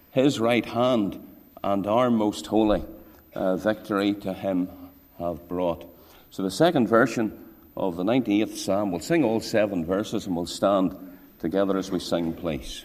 his right hand and our most holy victory to him have brought. So the second version of the 98th Psalm, we'll sing all 7 verses and we'll stand together as we sing, please.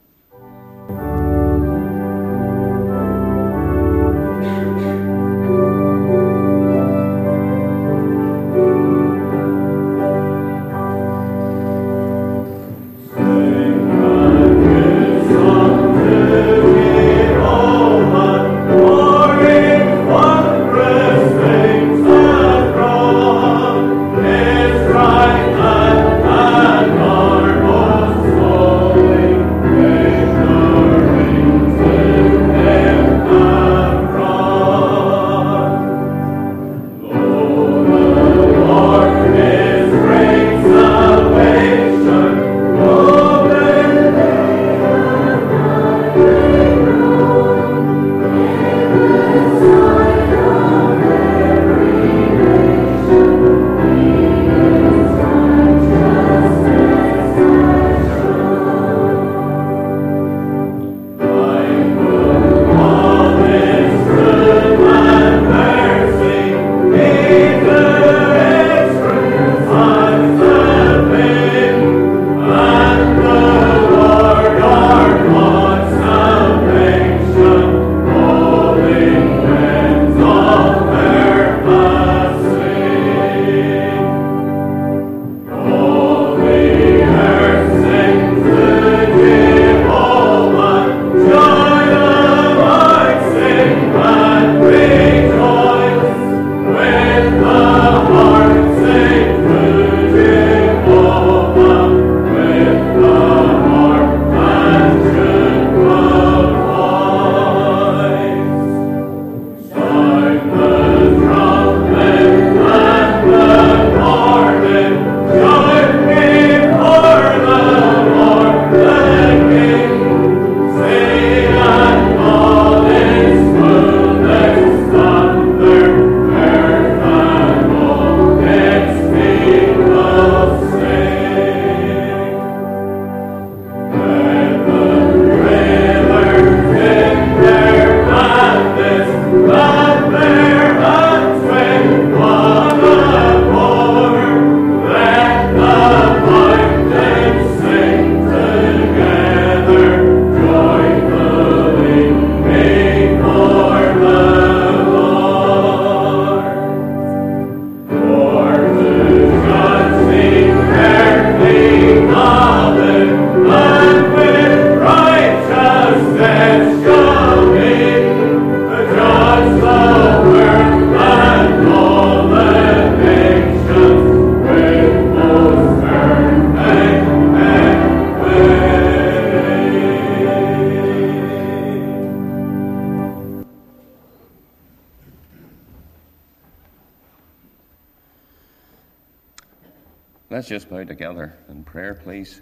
Let's just bow together in prayer, please.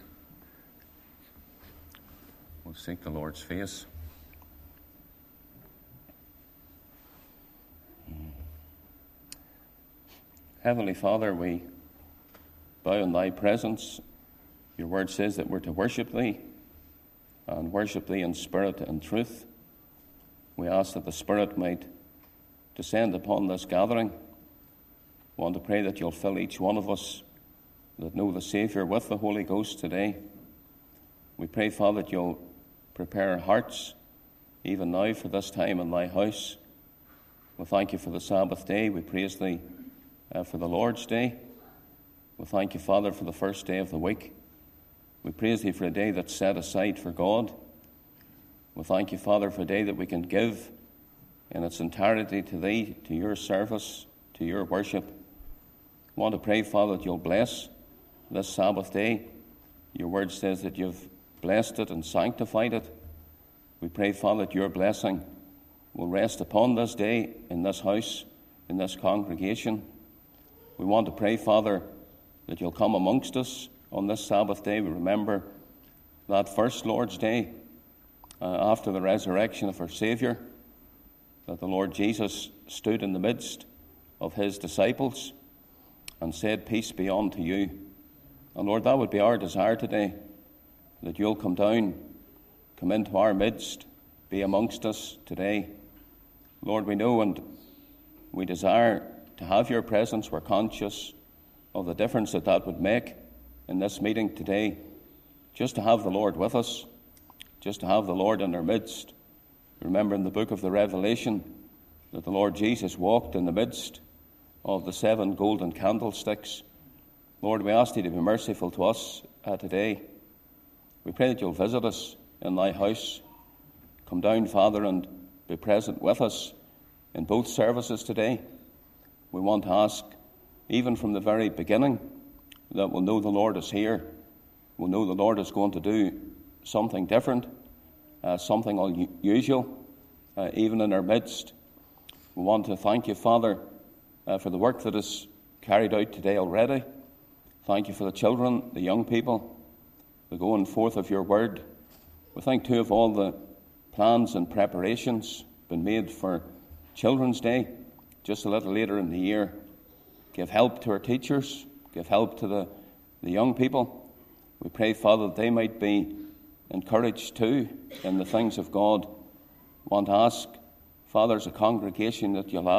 We'll seek the Lord's face. Heavenly Father, we bow in thy presence. Your word says that we're to worship thee, and worship thee in spirit and truth. We ask that the Spirit might descend upon this gathering. We want to pray that you'll fill each one of us that know the Saviour with the Holy Ghost today. We pray, Father, that you'll prepare our hearts even now for this time in thy house. We thank you for the Sabbath day. We praise thee for the Lord's day. We thank you, Father, for the first day of the week. We praise thee for a day that's set aside for God. We thank you, Father, for a day that we can give in its entirety to thee, to your service, to your worship. We want to pray, Father, that you'll bless this Sabbath day. Your word says that you've blessed it and sanctified it. We pray, Father, that your blessing will rest upon this day in this house, in this congregation. We want to pray, Father, that you'll come amongst us on this Sabbath day. We remember that first Lord's Day after the resurrection of our Saviour, that the Lord Jesus stood in the midst of his disciples and said, "Peace be unto you." And Lord, that would be our desire today, that you'll come down, come into our midst, be amongst us today. Lord, we know and we desire to have your presence. We're conscious of the difference that would make in this meeting today. Just to have the Lord with us, just to have the Lord in our midst. Remember in the book of the Revelation that the Lord Jesus walked in the midst of the 7 golden candlesticks. Lord, we ask thee to be merciful to us today. We pray that you'll visit us in thy house. Come down, Father, and be present with us in both services today. We want to ask, even from the very beginning, that we'll know the Lord is here. We'll know the Lord is going to do something different, something unusual, even in our midst. We want to thank you, Father, for the work that is carried out today already. Thank you for the children, the young people, the going forth of your word. We thank, too, of all the plans and preparations been made for Children's Day, just a little later in the year. Give help to our teachers, give help to the young people. We pray, Father, that they might be encouraged too in the things of God. Want to ask, Father, as a congregation, that you'll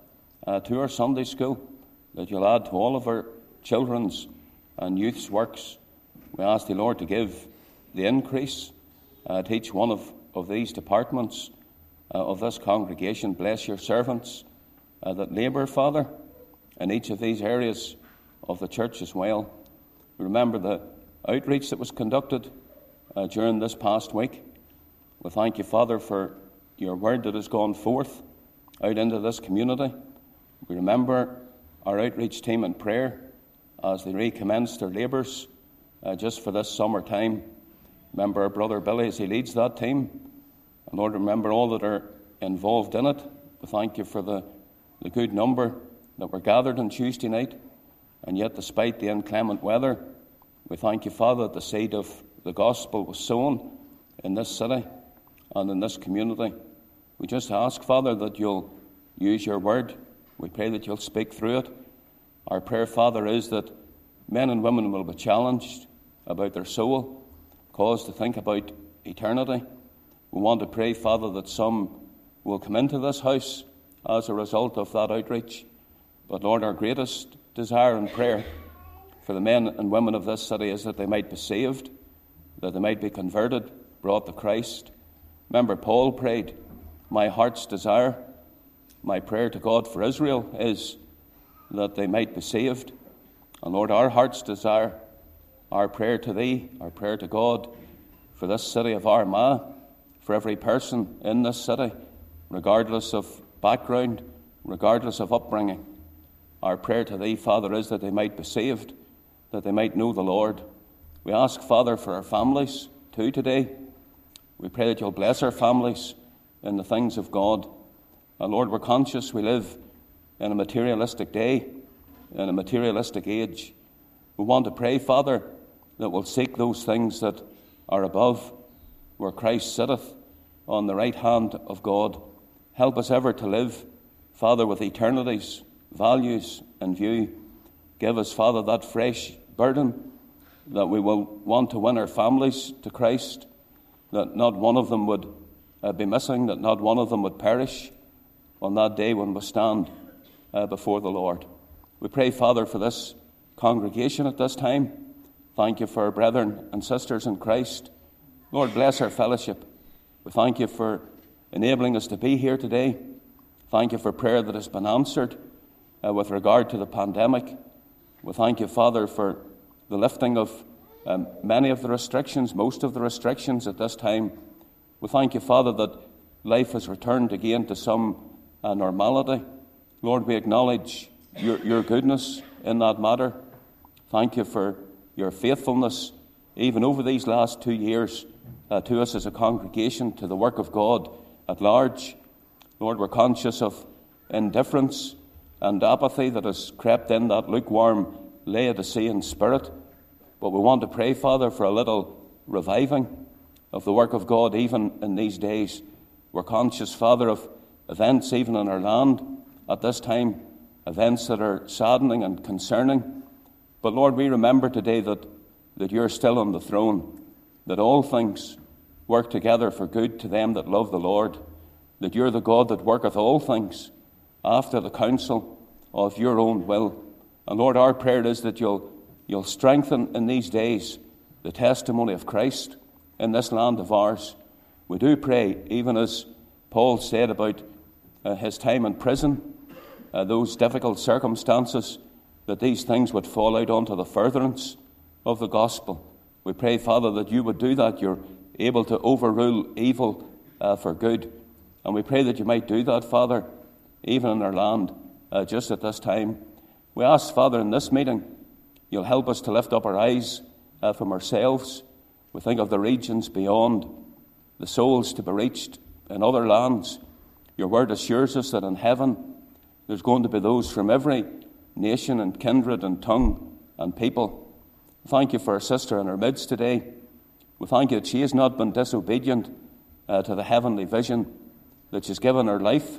add to our Sunday school, that you'll add to all of our children's and youth's works. We ask the Lord to give the increase to each one of these departments of this congregation. Bless your servants that labour, Father, in each of these areas of the church as well. Remember the outreach that was conducted during this past week. We thank you, Father, for your word that has gone forth out into this community. We remember our outreach team in prayer as they recommence their labours just for this summer time. Remember our brother Billy as he leads that team. And Lord, remember all that are involved in it. We thank you for the good number that were gathered on Tuesday night. And yet, despite the inclement weather, we thank you, Father, that the seed of the gospel was sown in this city and in this community. We just ask, Father, that you'll use your word. We pray that you'll speak through it. Our prayer, Father, is that men and women will be challenged about their soul, caused to think about eternity. We want to pray, Father, that some will come into this house as a result of that outreach. But Lord, our greatest desire and prayer for the men and women of this city is that they might be saved, that they might be converted, brought to Christ. Remember, Paul prayed, my heart's desire, my prayer to God for Israel is that they might be saved. And Lord, our heart's desire, our prayer to thee, our prayer to God for this city of Armagh, for every person in this city, regardless of background, regardless of upbringing, our prayer to thee, Father, is that they might be saved, that they might know the Lord. We ask, Father, for our families too today. We pray that you'll bless our families in the things of God. And Lord, we're conscious we live in a materialistic day, in a materialistic age. We want to pray, Father, that we'll seek those things that are above, where Christ sitteth on the right hand of God. Help us ever to live, Father, with eternity's values in view. Give us, Father, that fresh burden that we will want to win our families to Christ, that not one of them would be missing, that not one of them would perish on that day when we stand before the Lord. We pray, Father, for this congregation at this time. Thank you for our brethren and sisters in Christ. Lord, bless our fellowship. We thank you for enabling us to be here today. Thank you for prayer that has been answered with regard to the pandemic. We thank you, Father, for the lifting of many of the restrictions, most of the restrictions at this time. We thank you, Father, that life has returned again to some normality. Lord, we acknowledge your goodness in that matter. Thank you for your faithfulness, even over these last 2 years, to us as a congregation, to the work of God at large. Lord, we're conscious of indifference and apathy that has crept in, that lukewarm Laodicean spirit. But we want to pray, Father, for a little reviving of the work of God even in these days. We're conscious, Father, of events even in our land at this time, events that are saddening and concerning. But Lord, we remember today that you're still on the throne, that all things work together for good to them that love the Lord, that you're the God that worketh all things after the counsel of your own will. And Lord, our prayer is that you'll strengthen in these days the testimony of Christ in this land of ours. We do pray, even as Paul said about his time in prison, those difficult circumstances, that these things would fall out onto the furtherance of the gospel. We pray, Father, that you would do that. You're able to overrule evil for good. And we pray that you might do that, Father, even in our land, just at this time. We ask, Father, in this meeting, you'll help us to lift up our eyes from ourselves. We think of the regions beyond, the souls to be reached in other lands. Your word assures us that in heaven there's going to be those from every nation and kindred and tongue and people. Thank you for our sister in our midst today. We thank you that she has not been disobedient to the heavenly vision, that she's given her life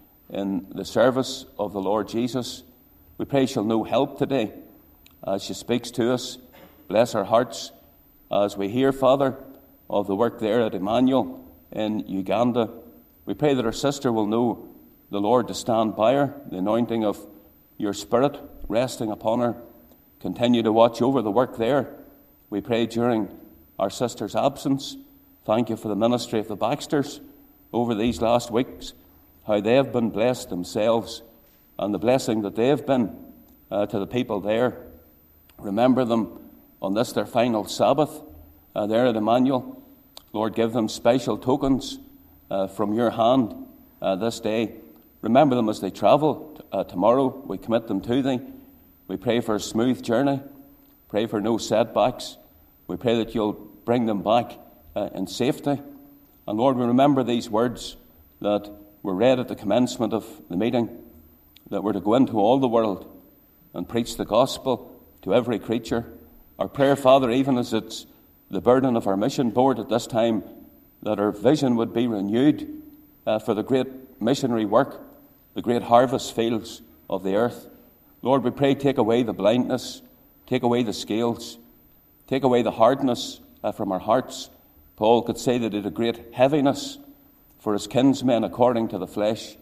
in the service of the Lord Jesus. We pray she'll know help today as she speaks to us. Bless our hearts as we hear, Father, of the work there at Emmanuel in Uganda. We pray that our sister will know the Lord to stand by her, the anointing of your Spirit resting upon her. Continue to watch over the work there. We pray during our sister's absence. Thank you for the ministry of the Baxters over these last weeks, how they have been blessed themselves and the blessing that they have been to the people there. Remember them on this, their final Sabbath, there at Emmanuel. Lord, give them special tokens from your hand this day. Remember them as they travel tomorrow. We commit them to thee. We pray for a smooth journey. Pray for no setbacks. We pray that you'll bring them back in safety. And Lord, we remember these words that were read at the commencement of the meeting, that we're to go into all the world and preach the gospel to every creature. Our prayer, Father, even as it's the burden of our mission board at this time, that our vision would be renewed for the great missionary work, the great harvest fields of the earth. Lord, we pray, take away the blindness, take away the scales, take away the hardness from our hearts. Paul could say that it had a great heaviness for his kinsmen according to the flesh.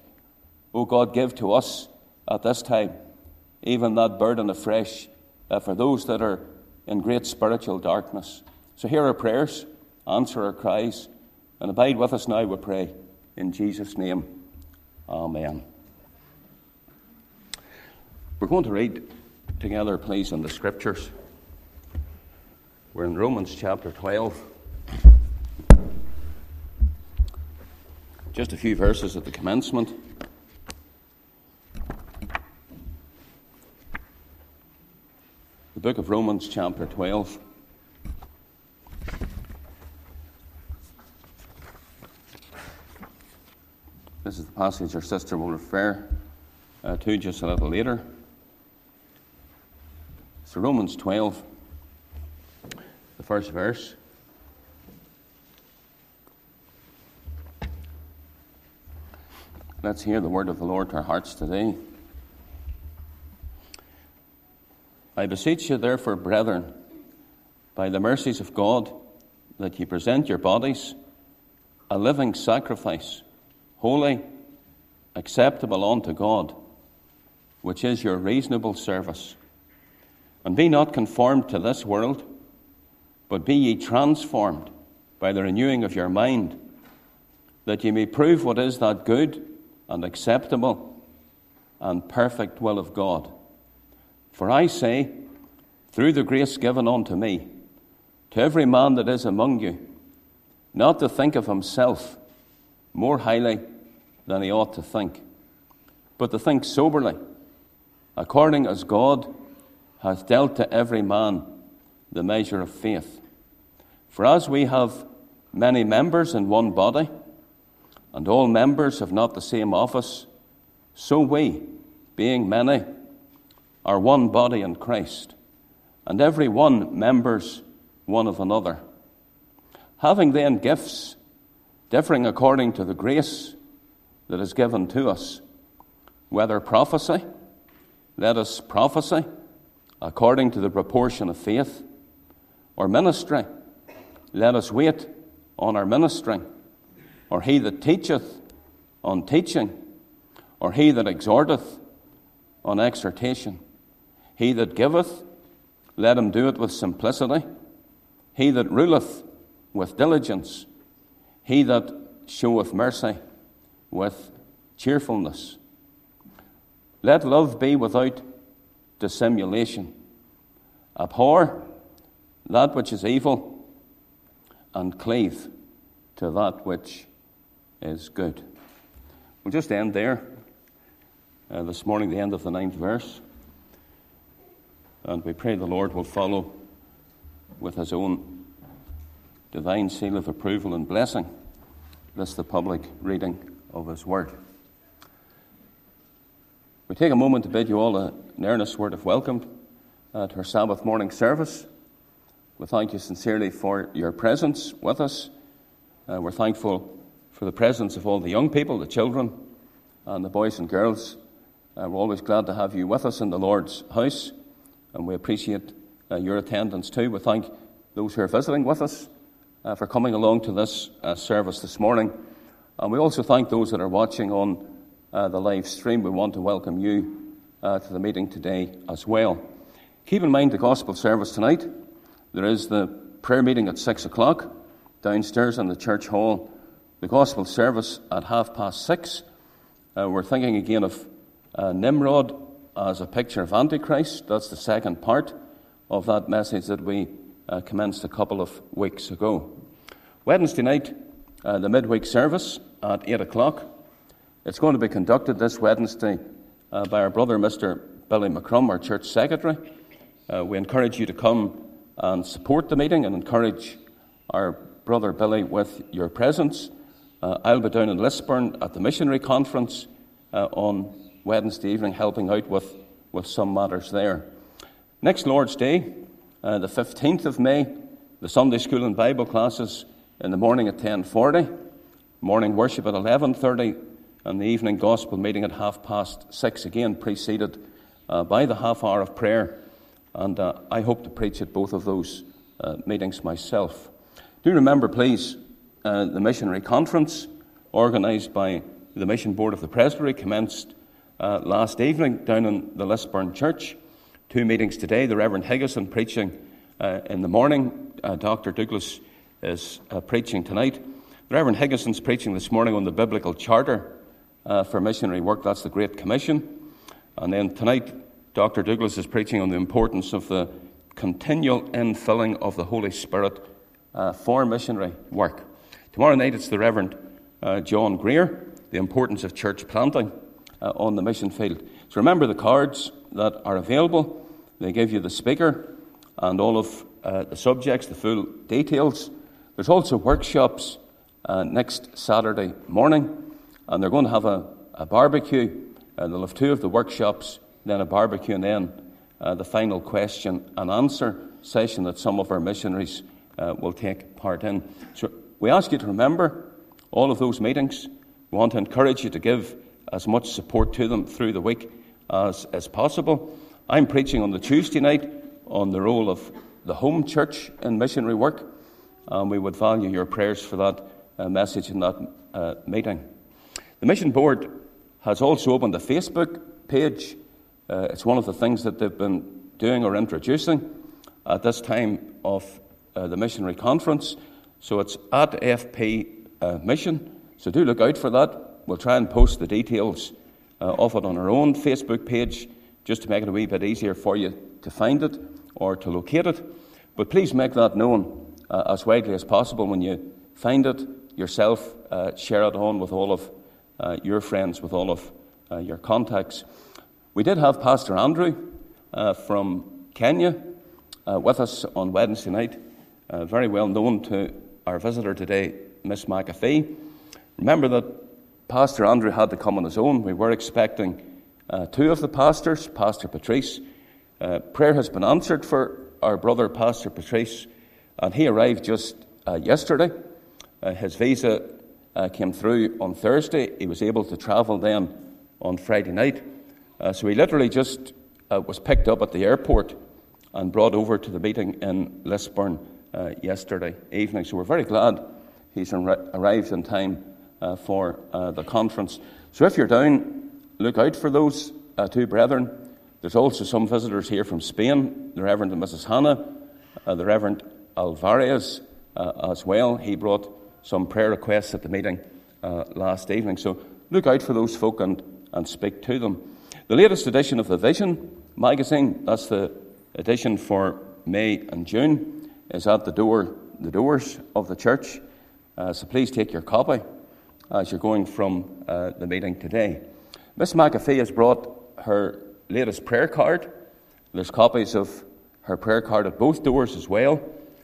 O God, give to us at this time even that burden afresh for those that are in great spiritual darkness. So hear our prayers, answer our cries, and abide with us now, we pray, in Jesus' name. Amen. We're going to read together, please, in the Scriptures. We're in Romans chapter 12. Just a few verses at the commencement. The book of Romans chapter 12. This is the passage our sister will refer to just a little later. So Romans 12, the first verse. Let's hear the word of the Lord to our hearts today. I beseech you, therefore, brethren, by the mercies of God, that ye present your bodies a living sacrifice, holy, acceptable unto God, which is your reasonable service. And be not conformed to this world, but be ye transformed by the renewing of your mind, that ye may prove what is that good and acceptable and perfect will of God. For I say, through the grace given unto me, to every man that is among you, not to think of himself more highly than he ought to think, but to think soberly, according as God hath dealt to every man the measure of faith. For as we have many members in one body, and all members have not the same office, so we, being many, are one body in Christ, and every one members one of another. Having then gifts differing according to the grace that is given to us, whether prophecy, let us prophesy according to the proportion of faith, or ministry, let us wait on our ministering, or he that teacheth on teaching, or he that exhorteth on exhortation. He that giveth, let him do it with simplicity. He that ruleth, with diligence. He that showeth mercy, with cheerfulness. Let love be without dissimulation. Abhor that which is evil, and cleave to that which is good. We'll just end there. This morning, the end of the 9th verse. And we pray the Lord will follow with his own divine seal of approval and blessing this the public reading of his word. We take a moment to bid you all an earnest word of welcome to our Sabbath morning service. We thank you sincerely for your presence with us. We're thankful for the presence of all the young people, the children, and the boys and girls. We're always glad to have you with us in the Lord's house, and we appreciate your attendance too. We thank those who are visiting with us for coming along to this service this morning. And we also thank those that are watching on the live stream. We want to welcome you to the meeting today as well. Keep in mind the gospel service tonight. There is the prayer meeting at 6 o'clock downstairs in the church hall. The gospel service at 6:30. We're thinking again of Nimrod as a picture of Antichrist. That's the second part of that message that we commenced a couple of weeks ago. Wednesday night, the midweek service at 8 o'clock. It's going to be conducted this Wednesday by our brother, Mr. Billy McCrum, our church secretary. We encourage you to come and support the meeting and encourage our brother Billy with your presence. I'll be down in Lisburn at the missionary conference on Wednesday evening, helping out with some matters there. Next Lord's Day, the 15th of May, the Sunday school and Bible classes in the morning at 10:40, morning worship at 11:30, and the evening gospel meeting at 6:30, again preceded by the half hour of prayer. And I hope to preach at both of those meetings myself. Do remember, please, the missionary conference organised by the Mission Board of the Presbytery commenced last evening down in the Lisburn Church. 2 meetings today. The Reverend Higgison preaching in the morning. Dr. Douglas is preaching tonight. The Reverend Higgison's preaching this morning on the biblical charter for missionary work. That's the Great Commission. And then tonight, Dr. Douglas is preaching on the importance of the continual infilling of the Holy Spirit for missionary work. Tomorrow night, it's the Reverend John Greer, the importance of church planting on the mission field. So remember the cards that are available. They give you the speaker and all of the subjects, the full details. There's also workshops next Saturday morning, and they're going to have a barbecue. They'll have 2 of the workshops, then a barbecue, and then the final question and answer session that some of our missionaries will take part in. So we ask you to remember all of those meetings. We want to encourage you to give as much support to them through the week as possible. I'm preaching on the Tuesday night on the role of the home church in missionary work, and we would value your prayers for that message in that meeting. The Mission Board has also opened a Facebook page. It's one of the things that they've been doing or introducing at this time of the missionary conference. So it's at FP Mission. So do look out for that. We'll try and post the details of it on our own Facebook page just to make it a wee bit easier for you to find it or to locate it. But please make that known as widely as possible when you find it yourself. Share it on with all of your friends, with all of your contacts. We did have Pastor Andrew from Kenya with us on Wednesday night, very well known to our visitor today, Miss McAfee. Remember that Pastor Andrew had to come on his own. We were expecting 2 of the pastors, Pastor Patrice. Prayer has been answered for our brother, Pastor Patrice, and he arrived just yesterday. His visa came through on Thursday. He was able to travel then on Friday night. So he literally just was picked up at the airport and brought over to the meeting in Lisburn yesterday evening. So we're very glad he's arrived in time for the conference. So if you're down, look out for those two brethren. There's also some visitors here from Spain, the Reverend and Mrs. Hannah, the Reverend Alvarez as well. He brought some prayer requests at the meeting last evening. So look out for those folk and speak to them. The latest edition of the Vision magazine, that's the edition for May and June, is at the doors of the church. So please take your copy as you're going from the meeting today. Miss McAfee has brought her latest prayer card. There's copies of her prayer card at both doors as well.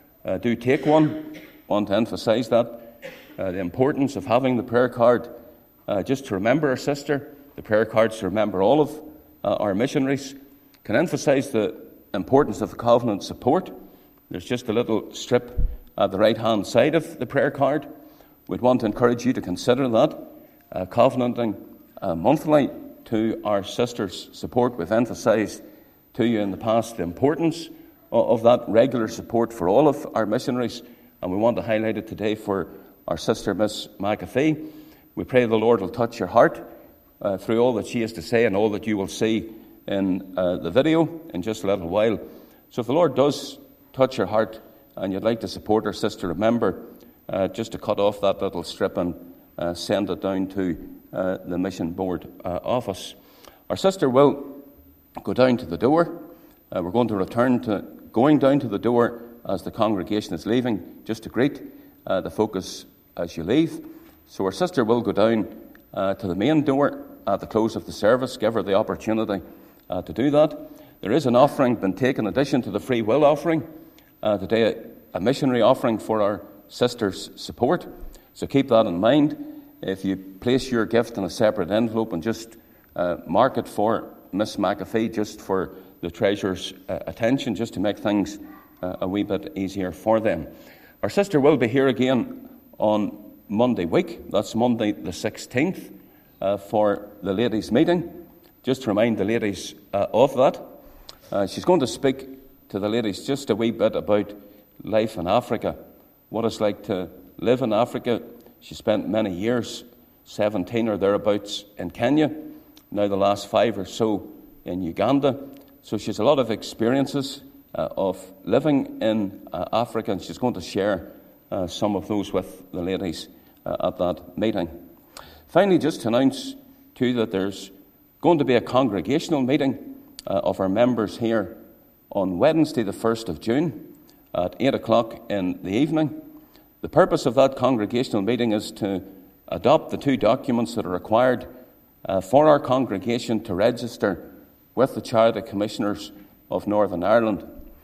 Do take one. I want to emphasise that. The importance of having the prayer card just to remember our sister, the prayer cards to remember all of our missionaries. Can emphasise the importance of the covenant support. There's just a little strip at the right-hand side of the prayer card. We'd want to encourage you to consider that, covenanting monthly to our sisters' support. We've emphasised to you in the past the importance of that regular support for all of our missionaries, and we want to highlight it today for our sister, Miss McAfee. We pray the Lord will touch your heart through all that she has to say and all that you will see in the video in just a little while. So if the Lord does touch your heart and you'd like to support our sister, remember just to cut off that little strip and send it down to the mission board office. Our sister will go down to the door. We're going to return to going down to the door as the congregation is leaving, just to greet the focus as you leave. So our sister will go down to the main door at the close of the service. Give her the opportunity to do that. There is an offering been taken in addition to the free will offering today, a missionary offering for our sisters' support. So keep that in mind. If you place your gift in a separate envelope and just mark it for Miss McAfee, just for the treasurer's attention, just to make things a wee bit easier for them. Our sister will be here again on Monday week. That's Monday the 16th for the ladies' meeting. Just to remind the ladies of that. She's going to speak to the ladies just a wee bit about life in Africa, what it's like to live in Africa. She spent many years, 17 or thereabouts, in Kenya, now the last 5 or so in Uganda. So she has a lot of experiences of living in Africa, and she's going to share some of those with the ladies at that meeting. Finally, just to announce to you that there's going to be a congregational meeting of our members here on Wednesday the 1st of June at 8 o'clock in the evening. The purpose of that congregational meeting is to adopt the 2 documents that are required for our congregation to register with the Charity Commissioners of Northern Ireland.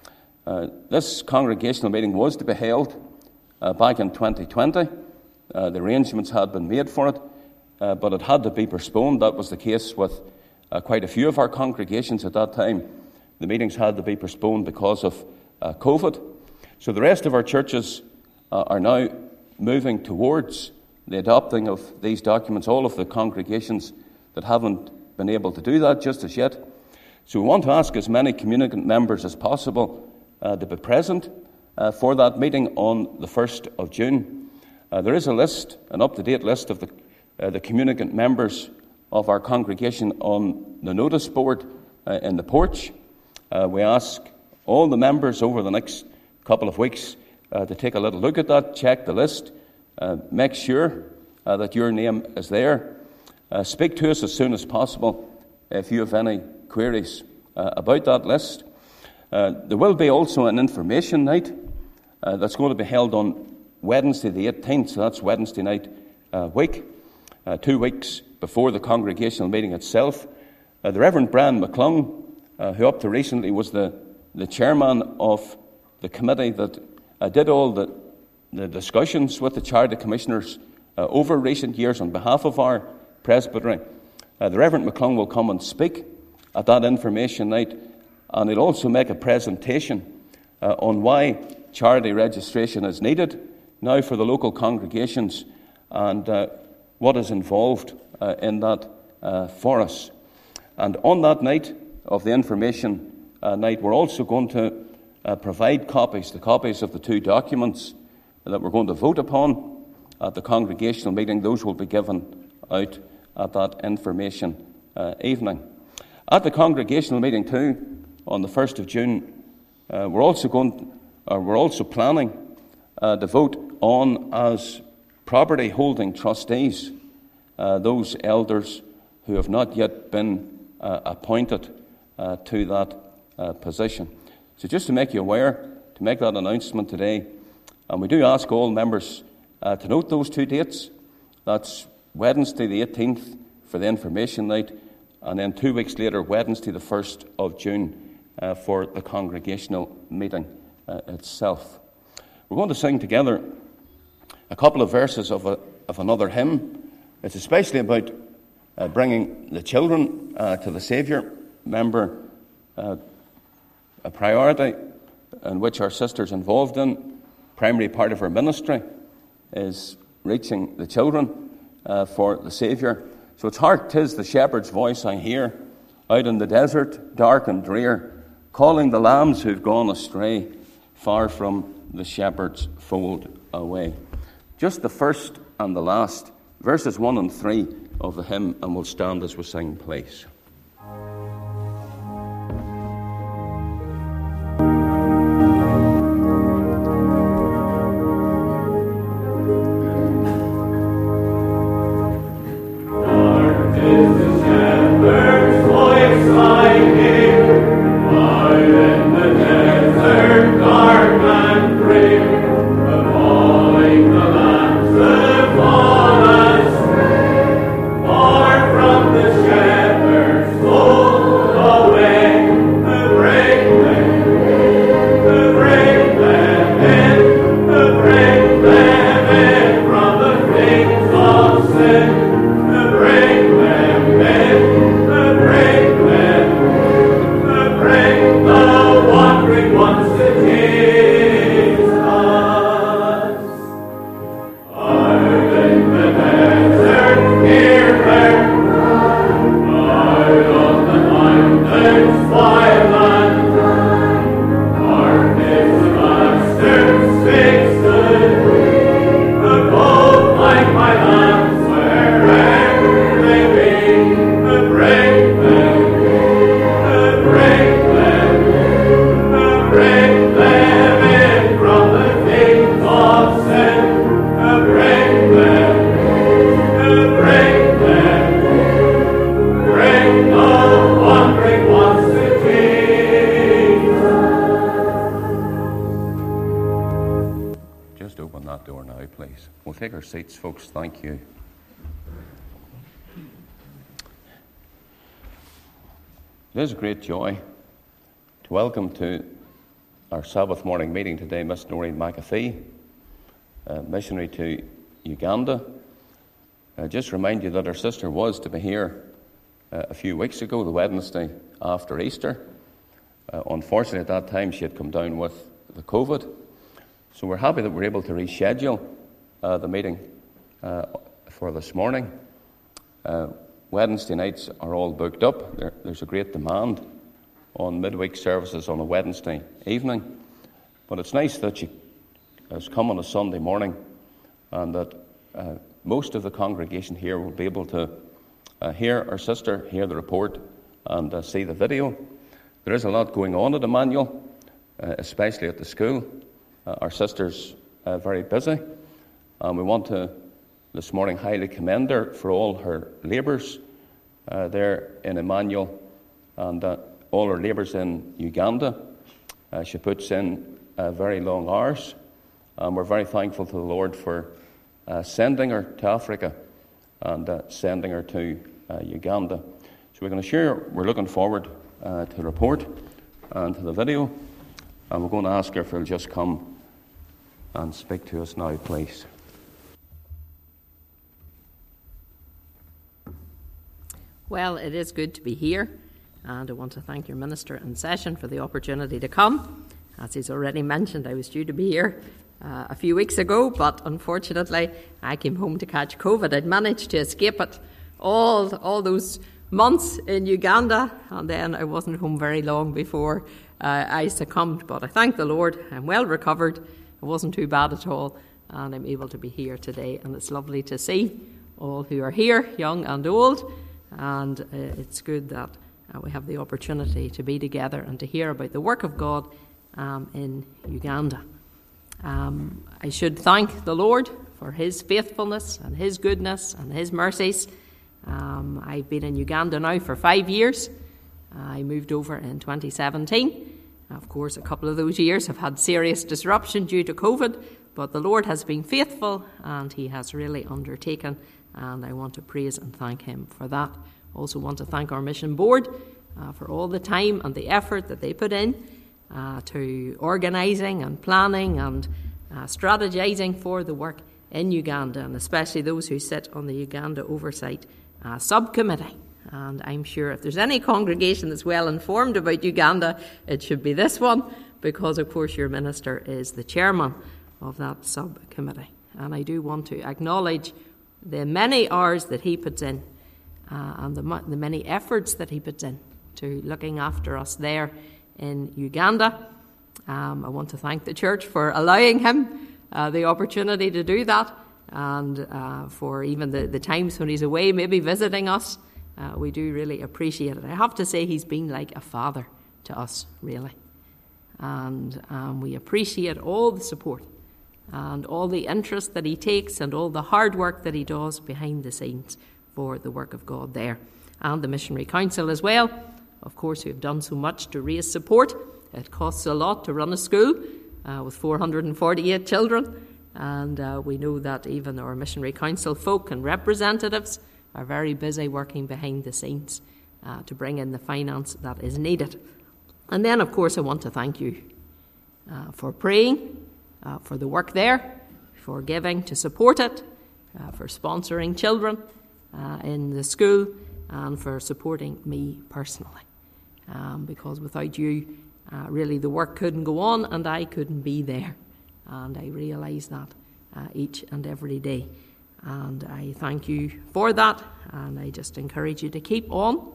This congregational meeting was to be held back in 2020. The arrangements had been made for it, but it had to be postponed. That was the case with quite a few of our congregations at that time. The meetings had to be postponed because of COVID. So the rest of our churches are now moving towards the adopting of these documents, all of the congregations that haven't been able to do that just as yet. So we want to ask as many communicant members as possible to be present for that meeting on the 1st of June. There is a list, an up-to-date list of the communicant members of our congregation on the notice board in the porch. We ask all the members over the next couple of weeks to take a little look at that, check the list, make sure that your name is there. Speak to us as soon as possible if you have any queries about that list. There will be also an information night that's going to be held on Wednesday the 18th, so that's Wednesday night week, 2 weeks before the congregational meeting itself. The Reverend Brian McClung, who up to recently was the chairman of the committee that did all the discussions with the Charity Commissioners over recent years on behalf of our presbytery. The Reverend McClung will come and speak at that information night, and he'll also make a presentation on why charity registration is needed now for the local congregations and what is involved in that for us. And on that night of the information night, we're also going to provide the copies of the 2 documents that we're going to vote upon. at the congregational meeting. Those will be given out at that information evening. At the congregational meeting too, on the 1st of June, we're also planning to vote on as property holding trustees those elders who have not yet been appointed to that position. So just to make you aware, to make that announcement today, and we do ask all members to note those two dates. That's Wednesday the 18th for the information night, and then 2 weeks later, Wednesday the 1st of June for the congregational meeting itself. We're going to sing together a couple of verses of another hymn. It's especially about bringing the children to the Saviour. Remember, a priority in which our sister's involved in, primary part of her ministry, is reaching the children for the Saviour. So it's "Hark, 'tis the shepherd's voice I hear, out in the desert, dark and drear, calling the lambs who've gone astray, far from the shepherd's fold away." Just the first and the last, verses 1 and 3 of the hymn, and we'll stand as we sing, please. Seats, folks. Thank you. It is a great joy to welcome to our Sabbath morning meeting today Miss Noreen McAfee, missionary to Uganda. Just remind you that our sister was to be here a few weeks ago, the Wednesday after Easter. Unfortunately, at that time, she had come down with the COVID. So we're happy that we're able to reschedule the meeting for this morning. Wednesday nights are all booked up. There's a great demand on midweek services on a Wednesday evening. But it's nice that she has come on a Sunday morning and that most of the congregation here will be able to hear our sister, hear the report and see the video. There is a lot going on at Emmanuel, especially at the school. Our sister's very busy. And we want to, this morning, highly commend her for all her labours there in Emmanuel and all her labours in Uganda. She puts in very long hours. And we're very thankful to the Lord for sending her to Africa and sending her to Uganda. So we're going to share, we're looking forward to the report and to the video. And we're going to ask her if she'll just come and speak to us now, please. Well, it is good to be here, and I want to thank your minister in session for the opportunity to come. As he's already mentioned, I was due to be here a few weeks ago, but unfortunately I came home to catch COVID. I'd managed to escape it all those months in Uganda, and then I wasn't home very long before I succumbed. But I thank the Lord, I'm well recovered. It wasn't too bad at all, and I'm able to be here today. And it's lovely to see all who are here, young and old, and it's good that we have the opportunity to be together and to hear about the work of God in Uganda. I should thank the Lord for his faithfulness and his goodness and his mercies. I've been in Uganda now for 5 years. I moved over in 2017. Of course, a couple of those years have had serious disruption due to COVID, but the Lord has been faithful and he has really undertaken, and I want to praise and thank him for that. Also want to thank our mission board for all the time and the effort that they put in to organising and planning and strategising for the work in Uganda, and especially those who sit on the Uganda Oversight Subcommittee. And I'm sure if there's any congregation that's well informed about Uganda, it should be this one, because of course your minister is the chairman of that subcommittee. And I do want to acknowledge the many hours that he puts in and the many efforts that he puts in to looking after us there in Uganda. I want to thank the church for allowing him the opportunity to do that, and for even the times when he's away, maybe visiting us. We do really appreciate it. I have to say he's been like a father to us, really. And we appreciate all the support and all the interest that he takes and all the hard work that he does behind the scenes for the work of God there. And the Missionary Council as well, of course, who have done so much to raise support. It costs a lot to run a school with 448 children. And we know that even our Missionary Council folk and representatives are very busy working behind the scenes to bring in the finance that is needed. And then, of course, I want to thank you for praying, for the work there, for giving to support it, for sponsoring children in the school, and for supporting me personally. Because without you, really the work couldn't go on and I couldn't be there. And I realise that each and every day. And I thank you for that, and I just encourage you to keep on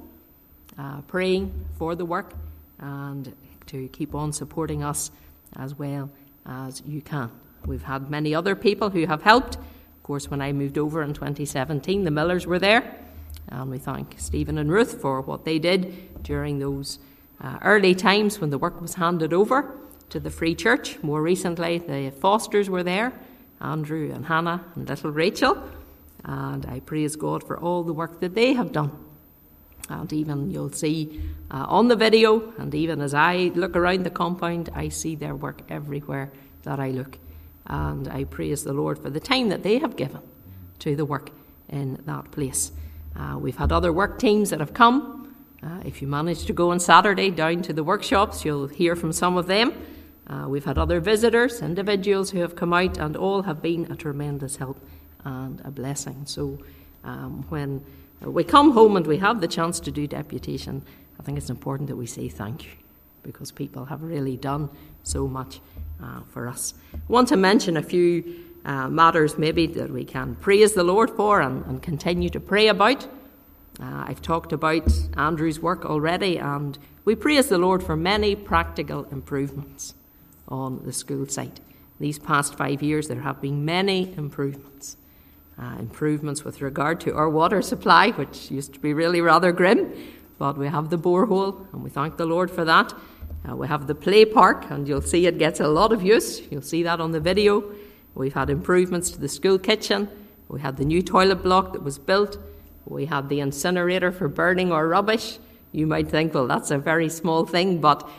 praying for the work and to keep on supporting us as well as you can. We've had many other people who have helped. Of course, when I moved over in 2017, the Millers were there, and we thank Stephen and Ruth for what they did during those early times when the work was handed over to the Free Church. More recently, the Fosters were there, Andrew and Hannah and little Rachel, and I praise God for all the work that they have done. And even you'll see on the video, and even as I look around the compound, I see their work everywhere that I look. And I praise the Lord for the time that they have given to the work in that place. We've had other work teams that have come. If you manage to go on Saturday down to the workshops, you'll hear from some of them. We've had other visitors, individuals who have come out, and all have been a tremendous help and a blessing. So when we come home and we have the chance to do deputation, I think it's important that we say thank you, because people have really done so much for us. I want to mention a few matters maybe that we can praise the Lord for and continue to pray about. I've talked about Andrew's work already, and we praise the Lord for many practical improvements on the school site. These past 5 years there have been many improvements. Improvements with regard to our water supply, which used to be really rather grim, but we have the borehole, and we thank the Lord for that. We have the play park, and you'll see it gets a lot of use. You'll see that on the video. We've had improvements to the school kitchen. We had the new toilet block that was built. We had the incinerator for burning our rubbish. You might think, well, that's a very small thing, but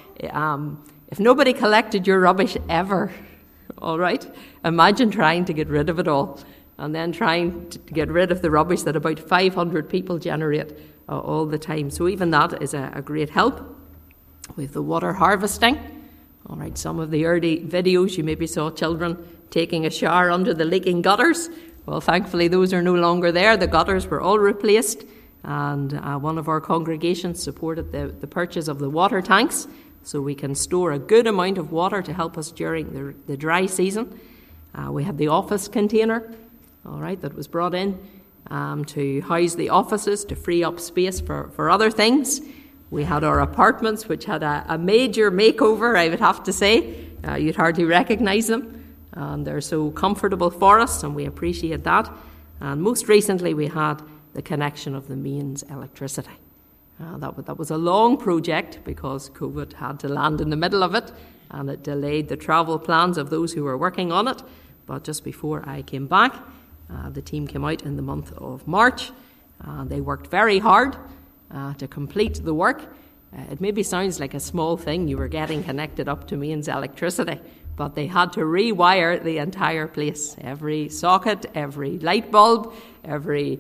if nobody collected your rubbish ever, all right, imagine trying to get rid of it all, and then trying to get rid of the rubbish that about 500 people generate all the time. So even that is a great help. We have the water harvesting. All right, some of the early videos you maybe saw children taking a shower under the leaking gutters. Well, thankfully those are no longer there. The gutters were all replaced, and one of our congregations supported the purchase of the water tanks, so we can store a good amount of water to help us during the dry season. We had the office container, all right, that was brought in to house the offices, to free up space for other things. We had our apartments, which had a major makeover, I would have to say. You'd hardly recognise them. and they're so comfortable for us, and we appreciate that. And most recently we had the connection of the mains electricity. That was a long project because COVID had to land in the middle of it, and it delayed the travel plans of those who were working on it. But just before I came back, the team came out in the month of March. They worked very hard to complete the work. It maybe sounds like a small thing, you were getting connected up to mains electricity, but they had to rewire the entire place. Every socket, every light bulb, every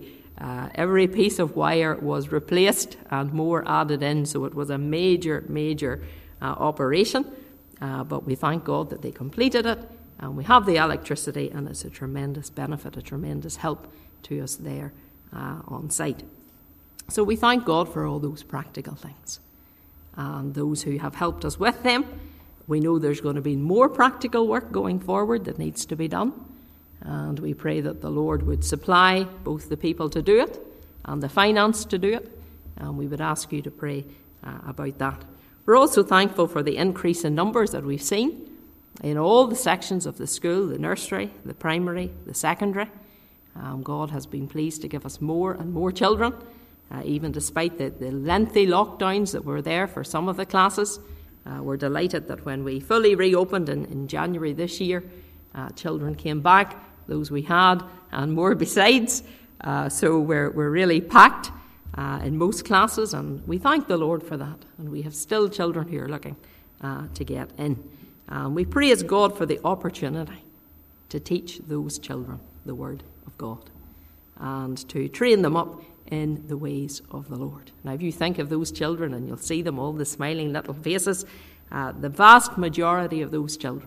piece of wire was replaced and more added in, so it was a major operation. But we thank God that they completed it, and we have the electricity, and it's a tremendous benefit, a tremendous help to us there on site. So we thank God for all those practical things and those who have helped us with them. We know there's going to be more practical work going forward that needs to be done, and we pray that the Lord would supply both the people to do it and the finance to do it, and we would ask you to pray about that. We're also thankful for the increase in numbers that we've seen in all the sections of the school, the nursery, the primary, the secondary. God has been pleased to give us more and more children, even despite the lengthy lockdowns that were there for some of the classes. We're delighted that when we fully reopened in January this year, children came back, those we had, and more besides. So we're really packed in most classes, and we thank the Lord for that. And we have still children who are looking to get in. We praise God for the opportunity to teach those children the Word of God and to train them up in the ways of the Lord. Now, if you think of those children, and you'll see them, all the smiling little faces, the vast majority of those children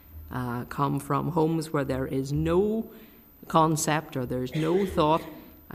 come from homes where there is no concept or there's no thought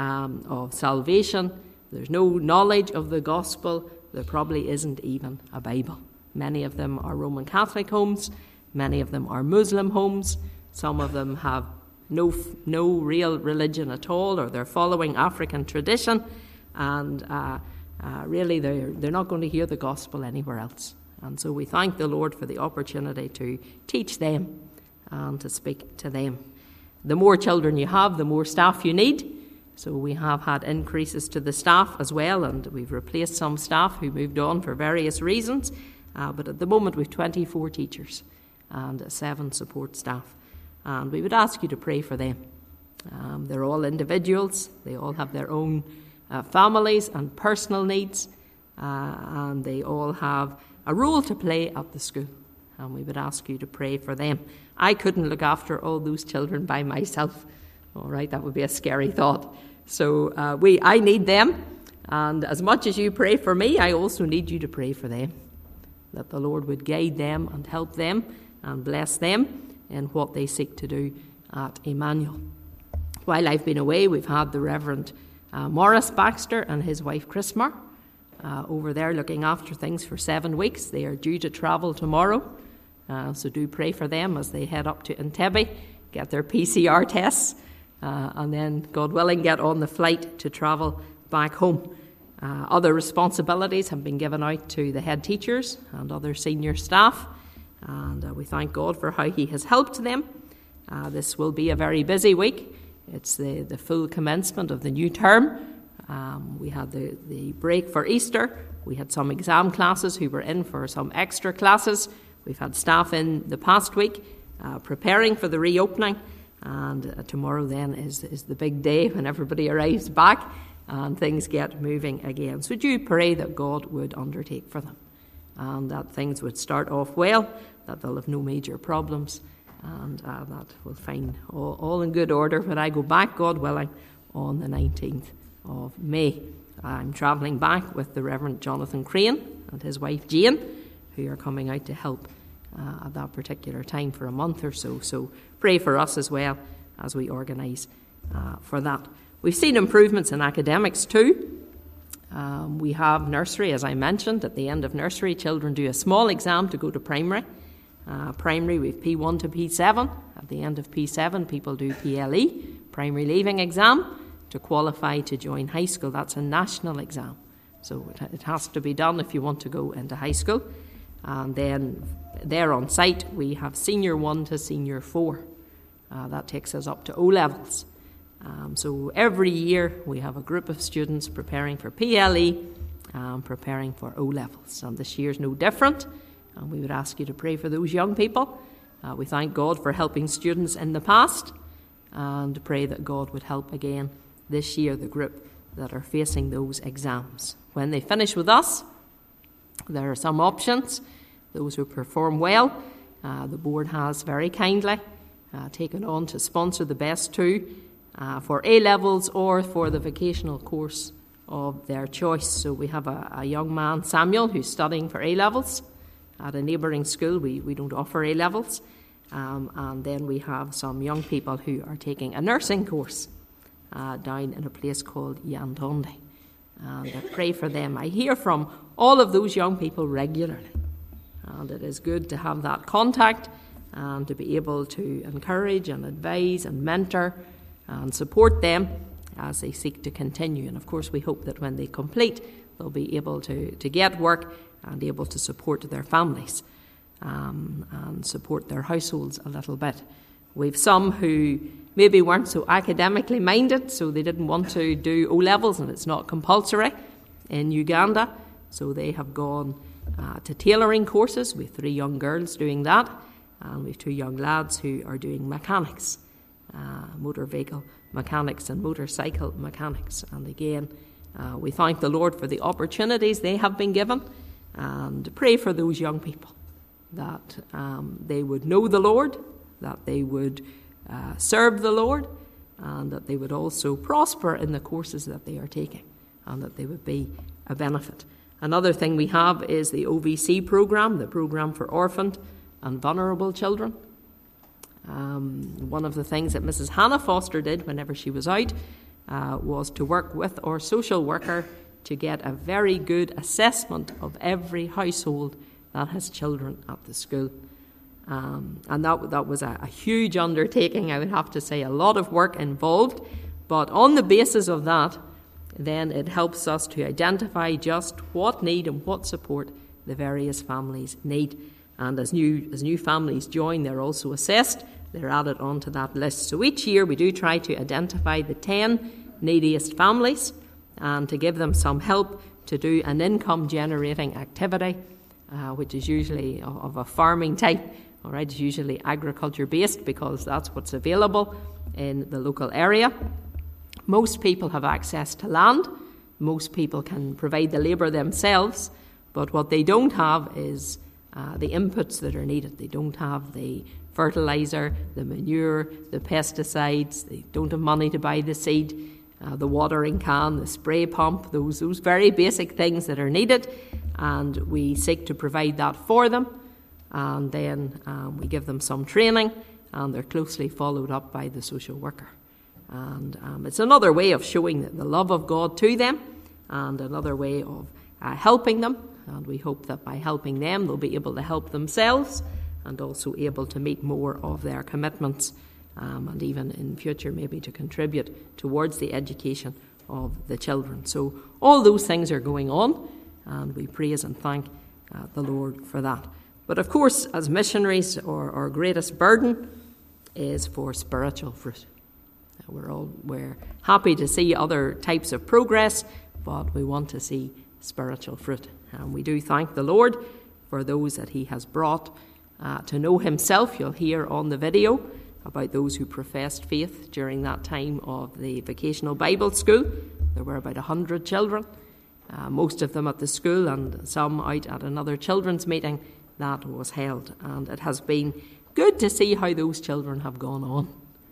of salvation, there's no knowledge of the gospel, there probably isn't even a Bible. Many of them are Roman Catholic homes, many of them are Muslim homes, some of them have no real religion at all, or they're following African tradition, and really they're not going to hear the gospel anywhere else. And so we thank the Lord for the opportunity to teach them and to speak to them. The more children you have, the more staff you need. So we have had increases to the staff as well, and we've replaced some staff who moved on for various reasons. But at the moment we've 24 teachers and 7 support staff. And we would ask you to pray for them. They're all individuals. They all have their own families and personal needs. And they all have a role to play at the school. And we would ask you to pray for them. I couldn't look after all those children by myself. All right, that would be a scary thought. So I need them. And as much as you pray for me, I also need you to pray for them. That the Lord would guide them and help them and bless them in what they seek to do at Emmanuel. While I've been away, we've had the Reverend Morris Baxter and his wife Chrismar over there looking after things for 7 weeks. They are due to travel tomorrow, so do pray for them as they head up to Entebbe, get their PCR tests, and then, God willing, get on the flight to travel back home. Other responsibilities have been given out to the head teachers and other senior staff, and we thank God for how He has helped them. This will be a very busy week. It's the full commencement of the new term. We had the break for Easter. We had some exam classes who were in for some extra classes. We've had staff in the past week preparing for the reopening, and tomorrow then is the big day when everybody arrives back and things get moving again. So do pray that God would undertake for them and that things would start off well, that they'll have no major problems, and that we'll find all in good order when I go back, God willing, on the 19th of May. I'm travelling back with the Reverend Jonathan Crane and his wife Jane, who are coming out to help at that particular time for a month or so. So pray for us as well as we organise for that. We've seen improvements in academics too. We have nursery, as I mentioned. At the end of nursery, children do a small exam to go to primary. Primary, we have P1 to P7. At the end of P7, people do PLE, primary leaving exam, to qualify to join high school. That's a national exam. So it has to be done if you want to go into high school. And then there on site, we have Senior 1 to Senior 4. That takes us up to O-levels. So every year we have a group of students preparing for PLE, preparing for O-levels. And this year's no different. And we would ask you to pray for those young people. We thank God for helping students in the past, and pray that God would help again this year the group that are facing those exams. When they finish with us, there are some options. Those who perform well, the board has very kindly taken on to sponsor the best two for A-levels or for the vocational course of their choice. So we have a young man, Samuel, who's studying for A-levels at a neighbouring school. We don't offer A-levels. And then we have some young people who are taking a nursing course down in a place called Yandondi. And I pray for them. I hear from all of those young people regularly. And it is good to have that contact and to be able to encourage and advise and mentor and support them as they seek to continue. And of course, we hope that when they complete, they'll be able to get work and able to support their families and support their households a little bit. We've some who maybe weren't so academically minded, so they didn't want to do O-levels, and it's not compulsory in Uganda. So they have gone to tailoring courses. We have 3 young girls doing that, and we have 2 young lads who are doing mechanics, motor vehicle mechanics and motorcycle mechanics. And again, we thank the Lord for the opportunities they have been given, and pray for those young people that they would know the Lord, that they would serve the Lord, and that they would also prosper in the courses that they are taking, and that they would be a benefit. Another thing we have is the OVC programme, the programme for orphaned and vulnerable children. One of the things that Mrs. Hannah Foster did whenever she was out was to work with our social worker to get a very good assessment of every household that has children at the school. And that was a huge undertaking, I would have to say, a lot of work involved. But on the basis of that, then it helps us to identify just what need and what support the various families need. And as new families join, they're also assessed. They're added onto that list. So each year we do try to identify the 10 neediest families and to give them some help to do an income-generating activity, which is usually of a farming type. All right, it's usually agriculture-based because that's what's available in the local area. Most people have access to land. Most people can provide the labour themselves. But what they don't have is the inputs that are needed. They don't have the fertiliser, the manure, the pesticides. They don't have money to buy the seed, the watering can, the spray pump, those very basic things that are needed. And we seek to provide that for them. And then we give them some training, and they're closely followed up by the social worker. And it's another way of showing the love of God to them, and another way of helping them. And we hope that by helping them, they'll be able to help themselves, and also able to meet more of their commitments, and even in future maybe to contribute towards the education of the children. So all those things are going on, and we praise and thank the Lord for that. But of course, as missionaries, our greatest burden is for spiritual fruit. We're happy to see other types of progress, but we want to see spiritual fruit. And we do thank the Lord for those that he has brought to know himself. You'll hear on the video about those who professed faith during that time of the vocational Bible school. There were about 100 children, most of them at the school and some out at another children's meeting that was held. And it has been good to see how those children have gone on.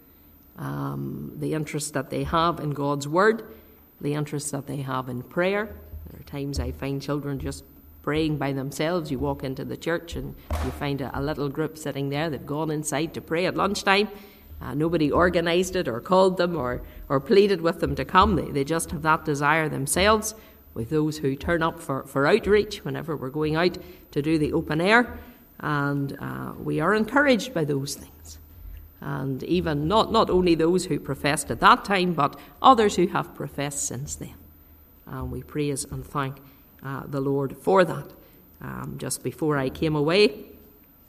The interest that they have in God's Word, the interest that they have in prayer. There are times I find children just praying by themselves. You walk into the church and you find a little group sitting there. They've gone inside to pray at lunchtime. Nobody organised it or called them or pleaded with them to come. They just have that desire themselves. With those who turn up for outreach whenever we're going out to do the open air. And we are encouraged by those things. And even not only those who professed at that time, but others who have professed since then. And we praise and thank the Lord for that. Just before I came away,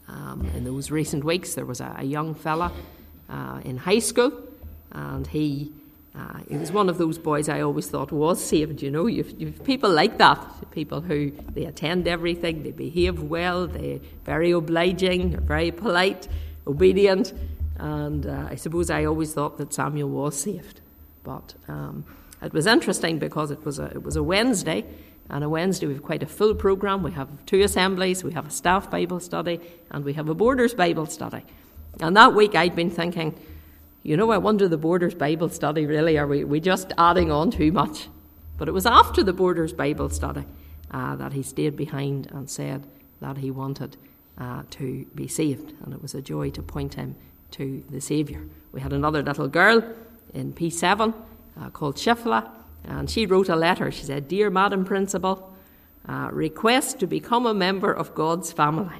In those recent weeks, there was a young fella in high school, and he was one of those boys I always thought was saved. You know, you've people like that, people who they attend everything, they behave well, they're very obliging, they're very polite, obedient, and I suppose I always thought that Samuel was saved. But it was interesting because it was a Wednesday, and a Wednesday we have quite a full programme. We have 2 assemblies, we have a staff Bible study, and we have a Borders Bible study. And that week I'd been thinking, you know, I wonder the Borders Bible study, really, are we just adding on too much? But it was after the Borders Bible study that he stayed behind and said that he wanted to be saved. And it was a joy to point him to the Saviour. We had another little girl in P7 called Shifla, and she wrote a letter. She said, "Dear Madam Principal, request to become a member of God's family."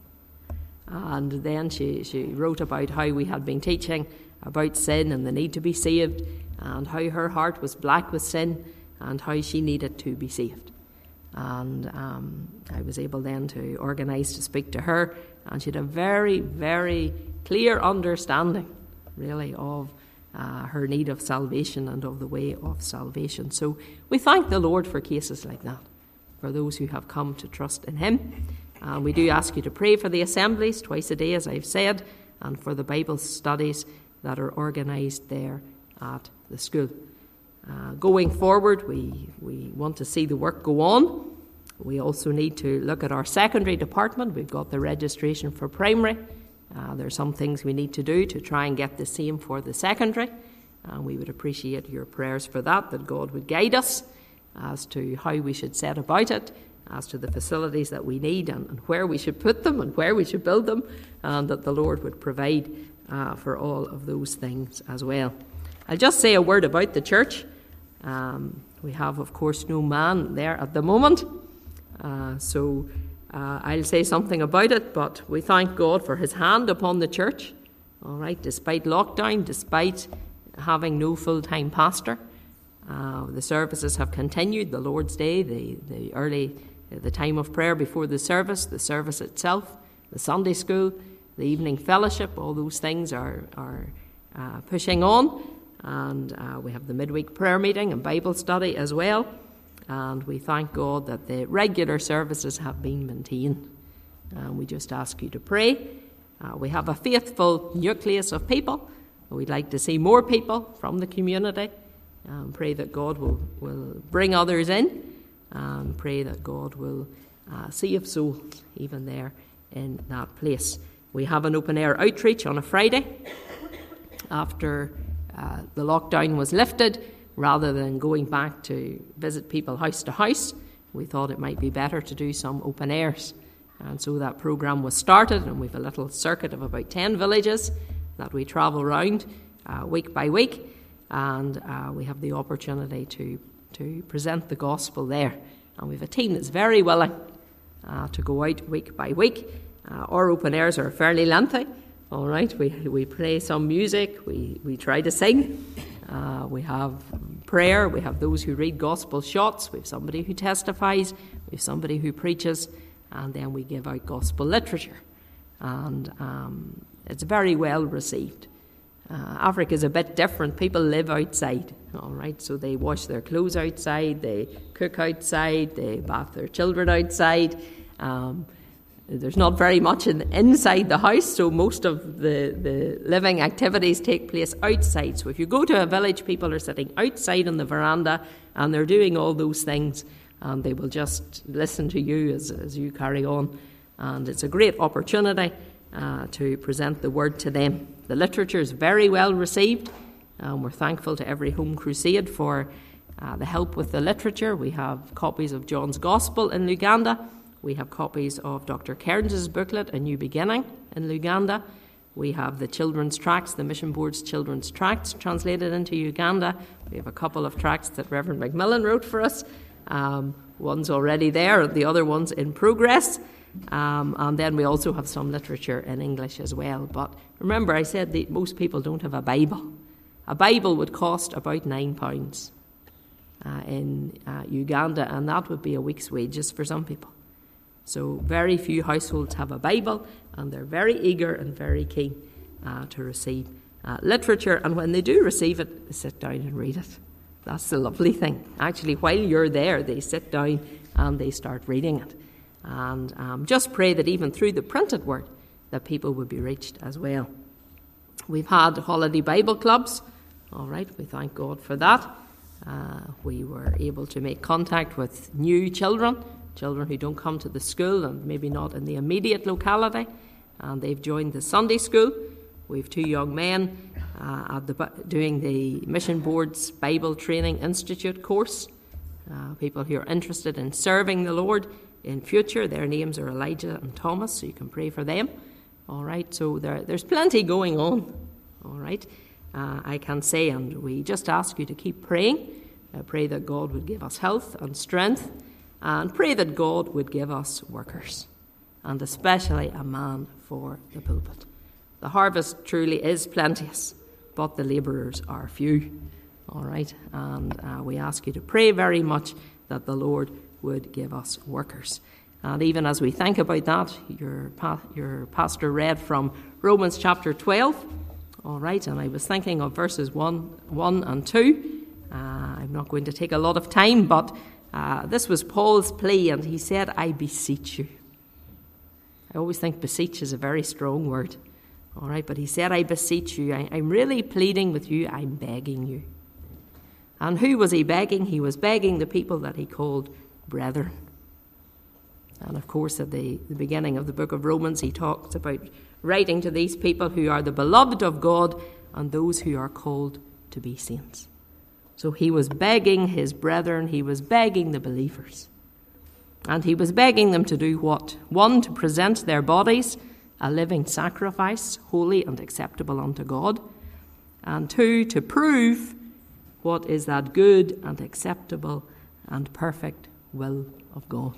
And then she wrote about how we had been teaching about sin and the need to be saved, and how her heart was black with sin, and how she needed to be saved. And I was able then to organise to speak to her, and she had a very, very clear understanding, really, of her need of salvation and of the way of salvation. So we thank the Lord for cases like that, for those who have come to trust in Him. And we do ask you to pray for the assemblies twice a day, as I've said, and for the Bible studies that are organised there at the school. Going forward, we want to see the work go on. We also need to look at our secondary department. We've got the registration for primary. There are some things we need to do to try and get the same for the secondary. And we would appreciate your prayers for that God would guide us as to how we should set about it, as to the facilities that we need and where we should put them and where we should build them, and that the Lord would provide for all of those things as well. I'll just say a word about the church. We have, of course, no man there at the moment, so I'll say something about it, but we thank God for His hand upon the church, all right, despite lockdown, despite having no full-time pastor. The services have continued, the Lord's Day, the time of prayer before the service itself, the Sunday school, the evening fellowship, all those things are pushing on. And we have the midweek prayer meeting and Bible study as well. And we thank God that the regular services have been maintained. And we just ask you to pray. We have a faithful nucleus of people. We'd like to see more people from the community. Pray that God will bring others in. And pray that God will save souls even there in that place. We have an open-air outreach on a Friday after the lockdown was lifted. Rather than going back to visit people house to house, we thought it might be better to do some open airs. And so that programme was started, and we've a little circuit of about 10 villages that we travel around week by week, and we have the opportunity to present the gospel there. And we have a team that's very willing to go out week by week. Our open airs are fairly lengthy. All right, we play some music, we try to sing, we have prayer, we have those who read gospel shots, we have somebody who testifies, we have somebody who preaches, and then we give out gospel literature. And it's very well received. Africa is a bit different. People live outside, all right, so they wash their clothes outside, they cook outside, they bath their children outside. There's not very much inside the house, so most of the living activities take place outside. So if you go to a village, people are sitting outside on the veranda and they're doing all those things, and they will just listen to you as you carry on. And it's a great opportunity to present the word to them. The literature is very well received, and we're thankful to every Home Crusade for the help with the literature. We have copies of John's Gospel in Luganda. We have copies of Dr. Cairns' booklet, A New Beginning, in Luganda. We have the children's tracts, the Mission Board's children's tracts, translated into Uganda. We have a couple of tracts that Reverend Macmillan wrote for us. One's already there, and the other one's in progress. And then we also have some literature in English as well. But remember, I said that most people don't have a Bible. A Bible would cost about £9 in Uganda, and that would be a week's wages for some people. So very few households have a Bible, and they're very eager and very keen to receive literature. And when they do receive it, they sit down and read it. That's the lovely thing. Actually, while you're there, they sit down and they start reading it. And just pray that even through the printed word, that people would be reached as well. We've had holiday Bible clubs. All right, we thank God for that. We were able to make contact with new children who don't come to the school and maybe not in the immediate locality, and they've joined the Sunday school. We have 2 young men doing the Mission Board's Bible Training Institute course. People who are interested in serving the Lord in future. Their names are Elijah and Thomas, so you can pray for them. All right, so there's plenty going on. All right, I can say, and we just ask you to keep praying. Pray that God would give us health and strength, and pray that God would give us workers, and especially a man for the pulpit. The harvest truly is plenteous, but the labourers are few. All right, and we ask you to pray very much that the Lord would give us workers. And even as we think about that, your pastor read from Romans chapter 12. All right, and I was thinking of verses 1 and 2. I'm not going to take a lot of time, but this was Paul's plea, and he said, I beseech you. I always think beseech is a very strong word. All right, but he said, I beseech you. I'm really pleading with you. I'm begging you. And who was he begging? He was begging the people that he called brethren. And of course, at the beginning of the book of Romans, he talks about writing to these people who are the beloved of God and those who are called to be saints. So he was begging his brethren, he was begging the believers. And he was begging them to do what? 1, to present their bodies a living sacrifice, holy and acceptable unto God. And 2, to prove what is that good and acceptable and perfect will of God.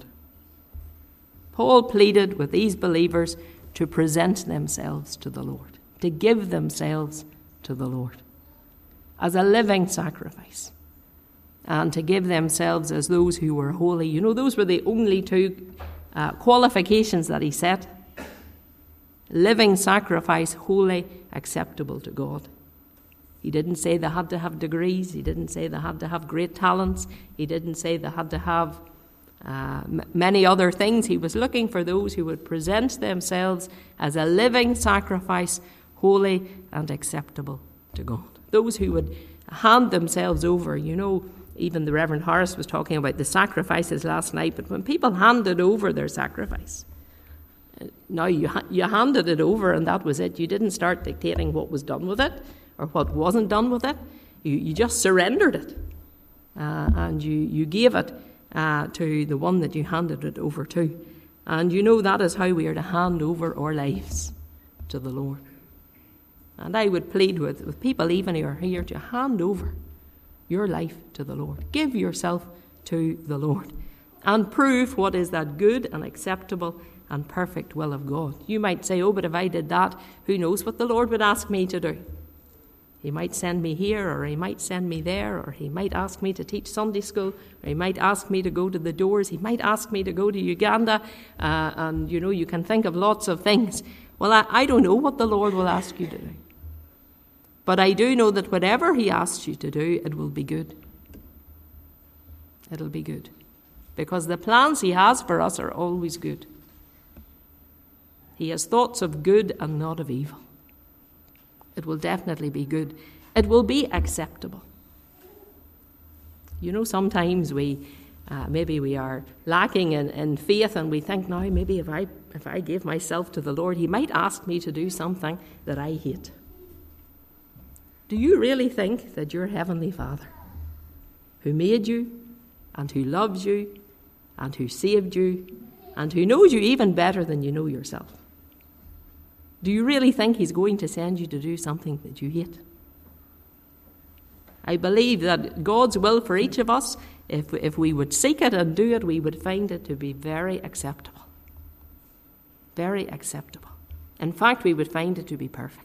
Paul pleaded with these believers to present themselves to the Lord, to give themselves to the Lord as a living sacrifice, and to give themselves as those who were holy. You know, those were the only 2 qualifications that he set. Living sacrifice, holy, acceptable to God. He didn't say they had to have degrees. He didn't say they had to have great talents. He didn't say they had to have many other things. He was looking for those who would present themselves as a living sacrifice, holy and acceptable to God. Those who would hand themselves over. You know, even the Reverend Harris was talking about the sacrifices last night, but when people handed over their sacrifice, now you handed it over and that was it. You didn't start dictating what was done with it or what wasn't done with it. You just surrendered it, and you gave it to the one that you handed it over to. And you know, that is how we are to hand over our lives to the Lord. And I would plead with people even who are here to hand over your life to the Lord. Give yourself to the Lord and prove what is that good and acceptable and perfect will of God. You might say, oh, but if I did that, who knows what the Lord would ask me to do? He might send me here, or he might send me there, or he might ask me to teach Sunday school, or he might ask me to go to the doors, he might ask me to go to Uganda, and you know, you can think of lots of things. Well, I don't know what the Lord will ask you to do. But I do know that whatever he asks you to do, it will be good. It'll be good. Because the plans he has for us are always good. He has thoughts of good and not of evil. It will definitely be good. It will be acceptable. You know, sometimes maybe we are lacking in faith, and we think, now maybe if I give myself to the Lord, he might ask me to do something that I hate. Do you really think that your Heavenly Father, who made you and who loves you and who saved you and who knows you even better than you know yourself, do you really think he's going to send you to do something that you hate? I believe that God's will for each of us, if we would seek it and do it, we would find it to be very acceptable. Very acceptable. In fact, we would find it to be perfect.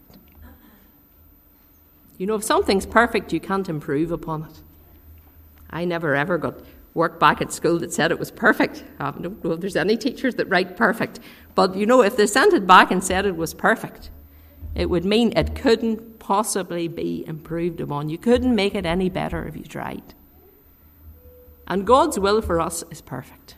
You know, if something's perfect, you can't improve upon it. I never ever got work back at school that said it was perfect. I don't know if there's any teachers that write perfect. But, if they sent it back and said it was perfect, it would mean it couldn't possibly be improved upon. You couldn't make it any better if you tried. And God's will for us is perfect.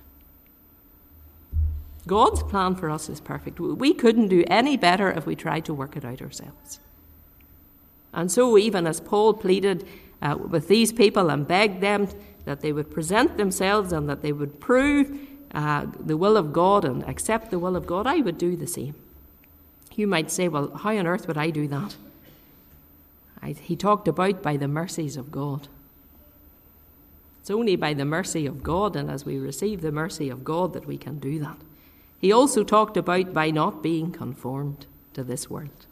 God's plan for us is perfect. We couldn't do any better if we tried to work it out ourselves. And so even as Paul pleaded with these people and begged them that they would present themselves and that they would prove the will of God and accept the will of God, I would do the same. You might say, well, how on earth would I do that? He talked about by the mercies of God. It's only by the mercy of God and as we receive the mercy of God that we can do that. He also talked about by not being conformed to this world.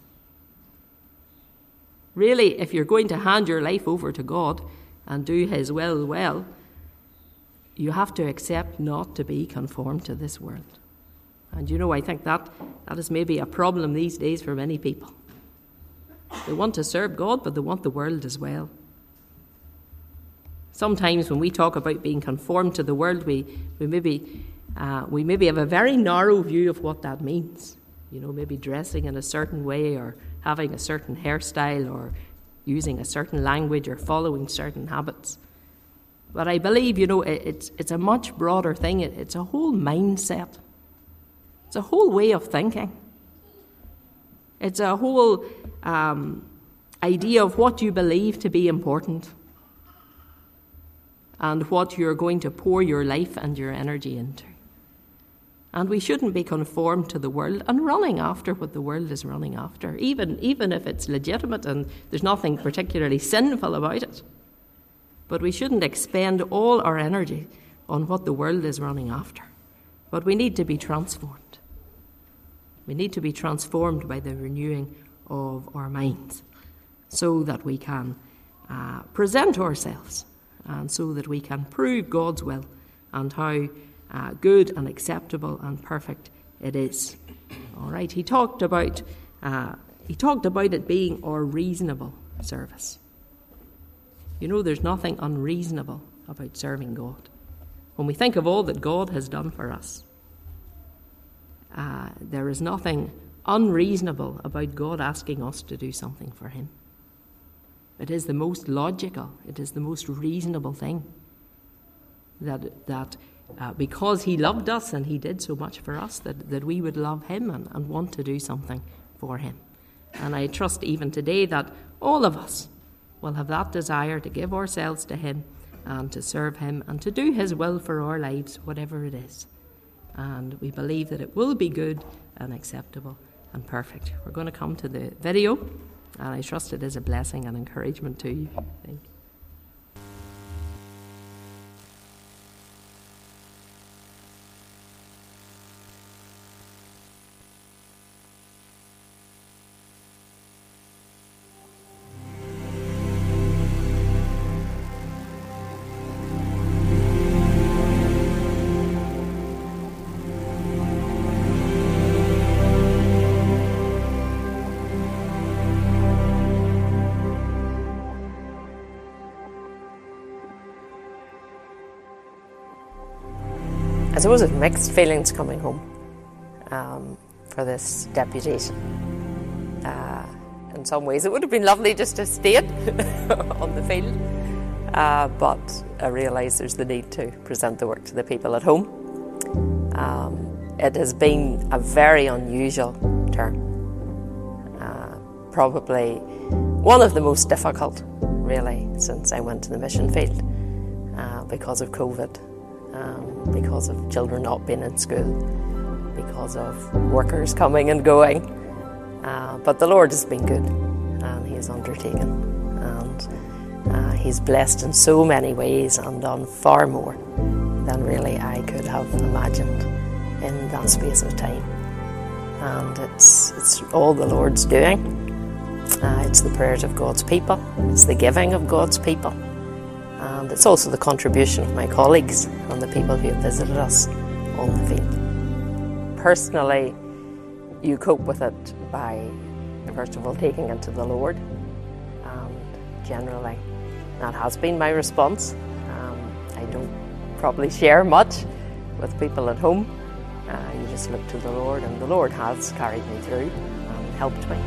Really, if you're going to hand your life over to God and do His will well, you have to accept not to be conformed to this world. And I think that is maybe a problem these days for many people. They want to serve God, but they want the world as well. Sometimes when we talk about being conformed to the world, we maybe have a very narrow view of what that means. Maybe dressing in a certain way or having a certain hairstyle or using a certain language or following certain habits. But I believe, it's a much broader thing. It's a whole mindset. It's a whole way of thinking. It's a whole idea of what you believe to be important and what you're going to pour your life and your energy into. And we shouldn't be conformed to the world and running after what the world is running after, even if it's legitimate and there's nothing particularly sinful about it. But we shouldn't expend all our energy on what the world is running after. But we need to be transformed. We need to be transformed by the renewing of our minds so that we can present ourselves and so that we can prove God's will and how good and acceptable and perfect it is. All right, he talked about it being our reasonable service. There's nothing unreasonable about serving God. When we think of all that God has done for us, there is nothing unreasonable about God asking us to do something for Him. It is the most logical, it is the most reasonable thing that because He loved us and He did so much for us, that we would love Him and want to do something for Him. And I trust even today that all of us will have that desire to give ourselves to Him and to serve Him and to do His will for our lives, whatever it is. And we believe that it will be good and acceptable and perfect. We're going to come to the video, and I trust it is a blessing and encouragement to you. Thank you. I suppose it's mixed feelings coming home for this deputation. In some ways it would have been lovely just to stay on the field, but I realise there's the need to present the work to the people at home. It has been a very unusual term, probably one of the most difficult really since I went to the mission field because of COVID. Because of children not being in school, because of workers coming and going. But the Lord has been good, and He has undertaken, and He's blessed in so many ways and done far more than really I could have imagined in that space of time. And it's all the Lord's doing. It's the prayers of God's people, it's the giving of God's people. And it's also the contribution of my colleagues and the people who have visited us on the field. Personally, you cope with it by, first of all, taking it to the Lord. And generally, that has been my response. I don't probably share much with people at home. You just look to the Lord, and the Lord has carried me through and helped me.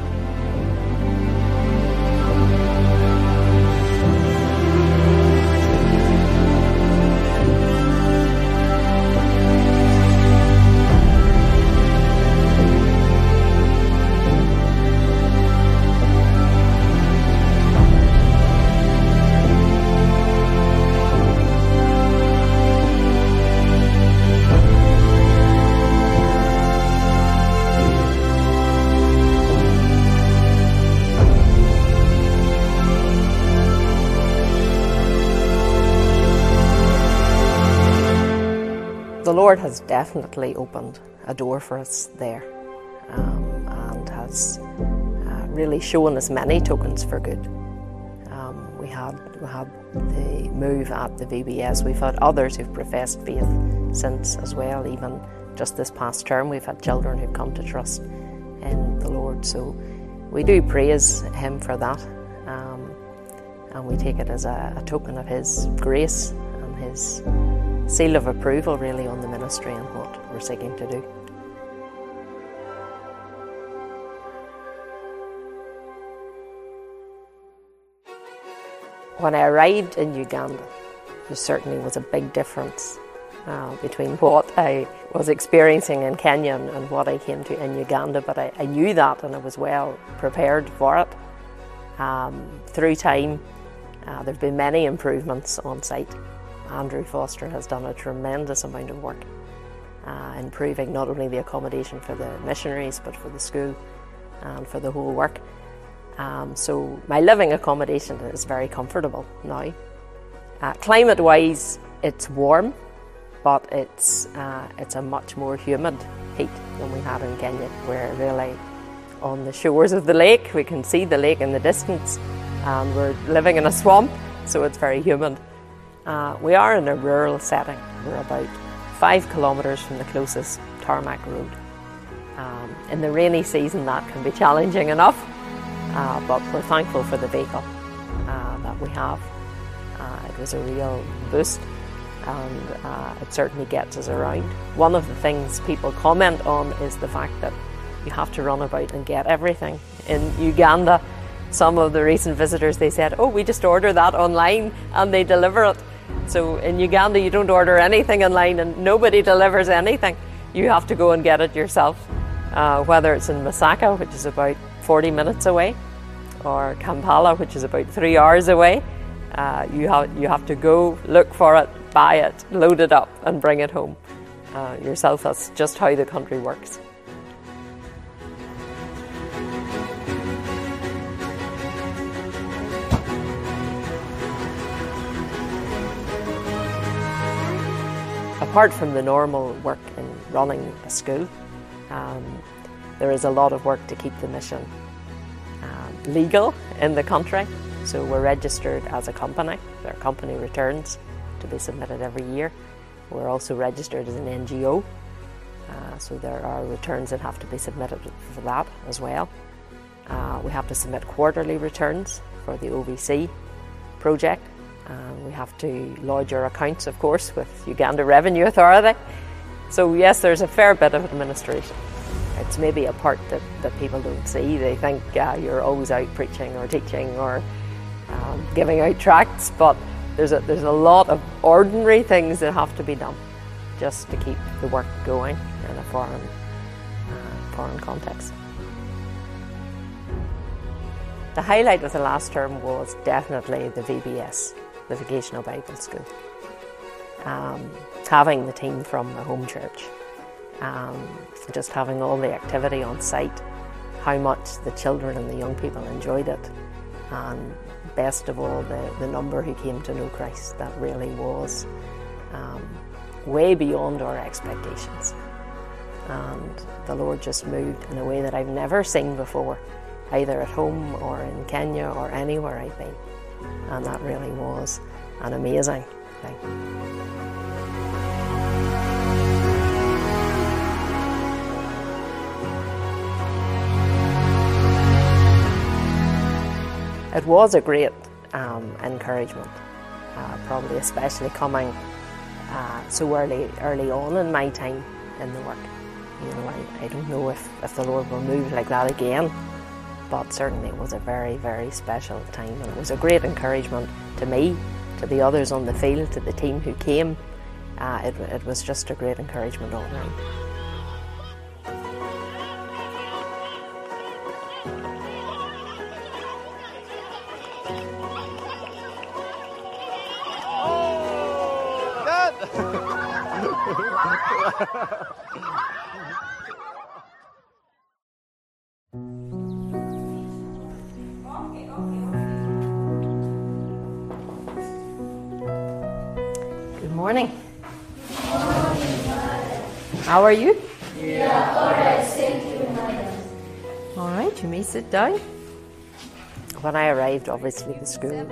The Lord has definitely opened a door for us there, and has really shown us many tokens for good. We had the move at the VBS. We've had others who've professed faith since as well. Even just this past term, we've had children who've come to trust in the Lord. So we do praise Him for that, and we take it as a token of His grace and His seal of approval really on the ministry and what we're seeking to do. When I arrived in Uganda, there certainly was a big difference between what I was experiencing in Kenya and what I came to in Uganda, but I knew that and I was well prepared for it. Through time, there have been many improvements on site. Andrew Foster has done a tremendous amount of work improving not only the accommodation for the missionaries but for the school and for the whole work. So my living accommodation is very comfortable now. Climate-wise, it's warm, but it's a much more humid heat than we had in Kenya. We're really on the shores of the lake. We can see the lake in the distance, and we're living in a swamp, so it's very humid. We are in a rural setting. We're about 5 kilometres from the closest tarmac road. In the rainy season that can be challenging enough, but we're thankful for the vehicle that we have. It was a real boost, and it certainly gets us around. One of the things people comment on is the fact that you have to run about and get everything. In Uganda, some of the recent visitors, they said, "Oh, we just order that online and they deliver it." So in Uganda, you don't order anything online and nobody delivers anything. You have to go and get it yourself, whether it's in Masaka, which is about 40 minutes away, or Kampala, which is about 3 hours away. You have to go, look for it, buy it, load it up and bring it home yourself. That's just how the country works. Apart from the normal work in running a school, there is a lot of work to keep the mission legal in the country. So we're registered as a company. There are company returns to be submitted every year. We're also registered as an NGO, so there are returns that have to be submitted for that as well. We have to submit quarterly returns for the OVC project. We have to lodge our accounts, of course, with Uganda Revenue Authority. So yes, there's a fair bit of administration. It's maybe a part that people don't see. They think you're always out preaching or teaching or giving out tracts, but there's a lot of ordinary things that have to be done just to keep the work going in a foreign context. The highlight of the last term was definitely the VBS, the Vocational Bible School. Having the team from the home church, just having all the activity on site, how much the children and the young people enjoyed it, and best of all, the number who came to know Christ. That really was way beyond our expectations. And the Lord just moved in a way that I've never seen before, either at home or in Kenya or anywhere I've been. And that really was an amazing thing. It was a great encouragement, probably especially coming so early on in my time in the work. I don't know if the Lord will move like that again, but certainly it was a very, very special time, and it was a great encouragement to me, to the others on the field, to the team who came. It was just a great encouragement all round. Good morning. How are you? Yeah, all right, thank you, madam. All right, you may sit down. When I arrived, obviously the school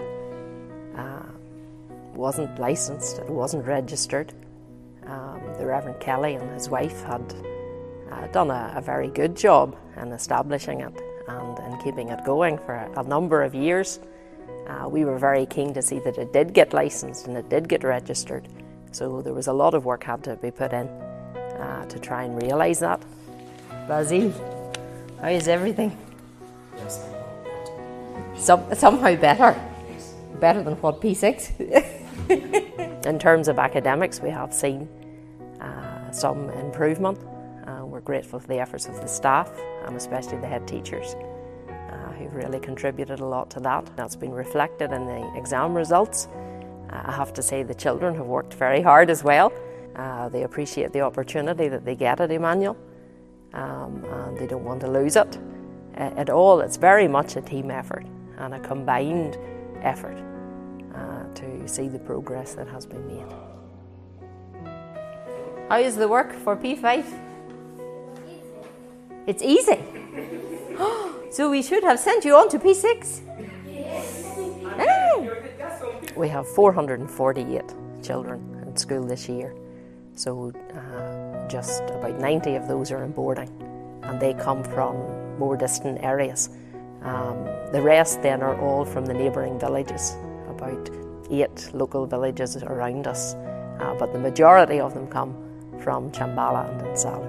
wasn't licensed, it wasn't registered. The Reverend Kelly and his wife had done a very good job in establishing it and in keeping it going for a number of years. We were very keen to see that it did get licensed and it did get registered. So there was a lot of work had to be put in to try and realise that. Basil, how is everything? Yes, Somehow better. Better than what, P6? In terms of academics, we have seen some improvement. We're grateful for the efforts of the staff and especially the head teachers who've really contributed a lot to that. That's been reflected in the exam results. I have to say the children have worked very hard as well. They appreciate the opportunity that they get at Emmanuel and they don't want to lose it. It's very much a team effort and a combined effort to see the progress that has been made. How is the work for P5? It's easy. So we should have sent you on to P6? Yes. We have 448 children in school this year. So just about 90 of those are in boarding, and they come from more distant areas. The rest then are all from the neighbouring villages, about 8 local villages around us, but the majority of them come from Chambala and Nsalu.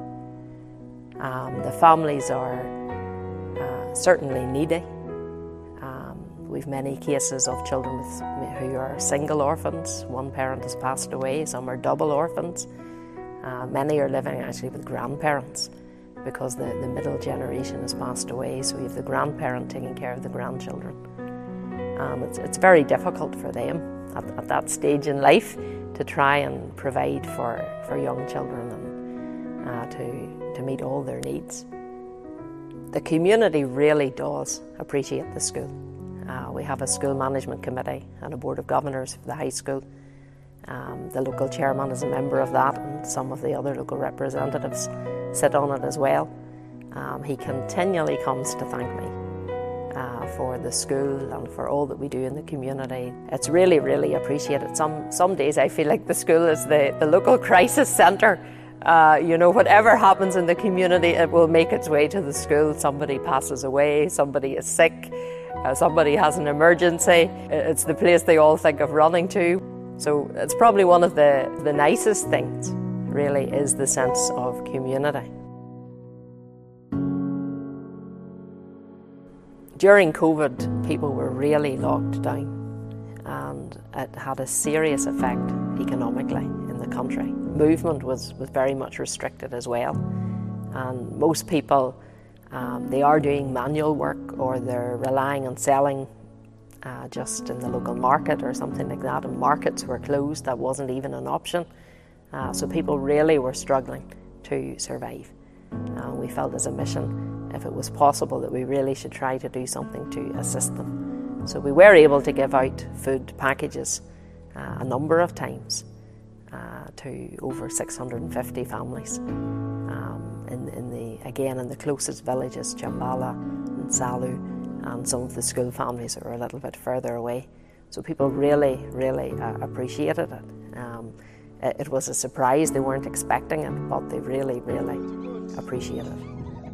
The families are certainly needy. We've many cases of children who are single orphans. One parent has passed away, some are double orphans. Many are living actually with grandparents because the middle generation has passed away, so we have the grandparent taking care of the grandchildren. It's very difficult for them at that stage in life to try and provide for young children and to meet all their needs. The community really does appreciate the school. We have a school management committee and a board of governors for the high school. The local chairman is a member of that, and some of the other local representatives sit on it as well. He continually comes to thank me for the school and for all that we do in the community. It's really, really appreciated. Some days I feel like the school is the local crisis centre. Whatever happens in the community, it will make its way to the school. Somebody passes away, somebody is sick, somebody has an emergency. It's the place they all think of running to. So it's probably one of the nicest things, really, is the sense of community. During COVID, people were really locked down, and it had a serious effect economically in the country. Movement was very much restricted as well, and most people, they are doing manual work or they're relying on selling just in the local market or something like that, and markets were closed. That wasn't even an option. So people really were struggling to survive. We felt as a mission, if it was possible, that we really should try to do something to assist them. So we were able to give out food packages a number of times to over 650 families in the closest villages, Chambala and Nsalu, and some of the school families that were a little bit further away. So people really, really appreciated it. It was a surprise. They weren't expecting it, but they really, really appreciated it.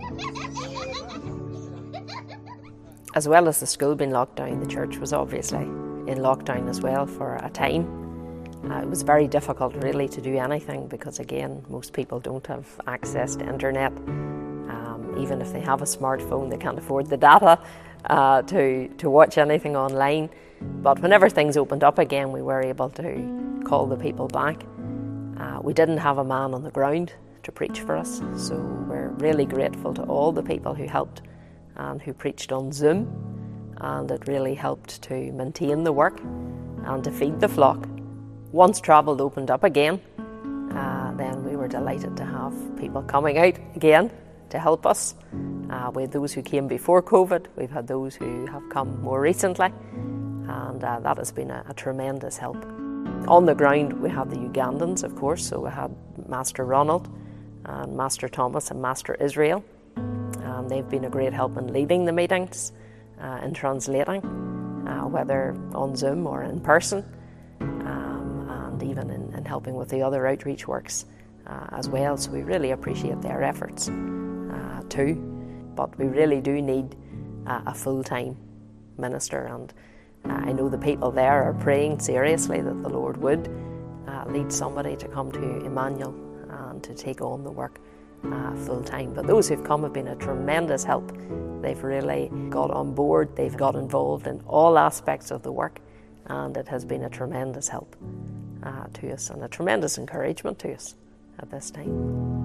As well as the school being locked down, the church was obviously in lockdown as well for a time. It was very difficult really to do anything because, again, most people don't have access to internet. Even if they have a smartphone, they can't afford the data to watch anything online. But whenever things opened up again, we were able to call the people back. We didn't have a man on the ground to preach for us, so we're really grateful to all the people who helped and who preached on Zoom, and it really helped to maintain the work and to feed the flock. Once travel opened up again, then we were delighted to have people coming out again to help us. We had those who came before COVID, we've had those who have come more recently, and that has been a tremendous help. On the ground we had the Ugandans, of course, so we had Master Ronald and Master Thomas and Master Israel, and they've been a great help in leading the meetings, in translating, whether on Zoom or in person, and even in helping with the other outreach works as well, so we really appreciate their efforts too. But we really do need a full-time minister, and I know the people there are praying seriously that the Lord would lead somebody to come to Emmanuel and to take on the work full-time. But those who've come have been a tremendous help. They've really got on board, they've got involved in all aspects of the work, and it has been a tremendous help to us and a tremendous encouragement to us at this time.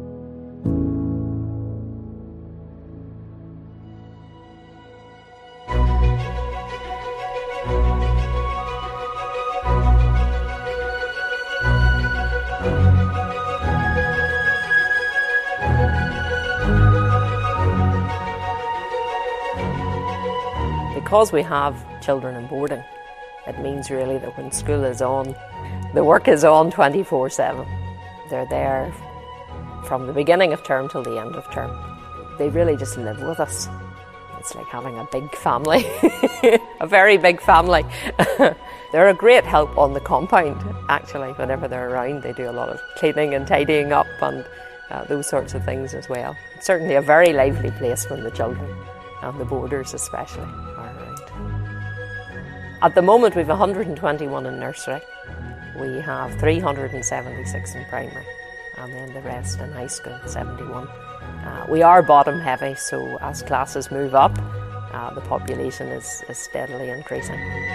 Because we have children in boarding, it means really that when school is on, the work is on 24/7. They're there from the beginning of term till the end of term. They really just live with us. It's like having a big family, a very big family. They're a great help on the compound, actually. Whenever they're around, they do a lot of cleaning and tidying up and those sorts of things as well. It's certainly a very lively place when the children, and the boarders especially, are around. At the moment we've 121 in nursery, we have 376 in primary, and then the rest in high school, 71. We are bottom heavy, so as classes move up, the population is steadily increasing.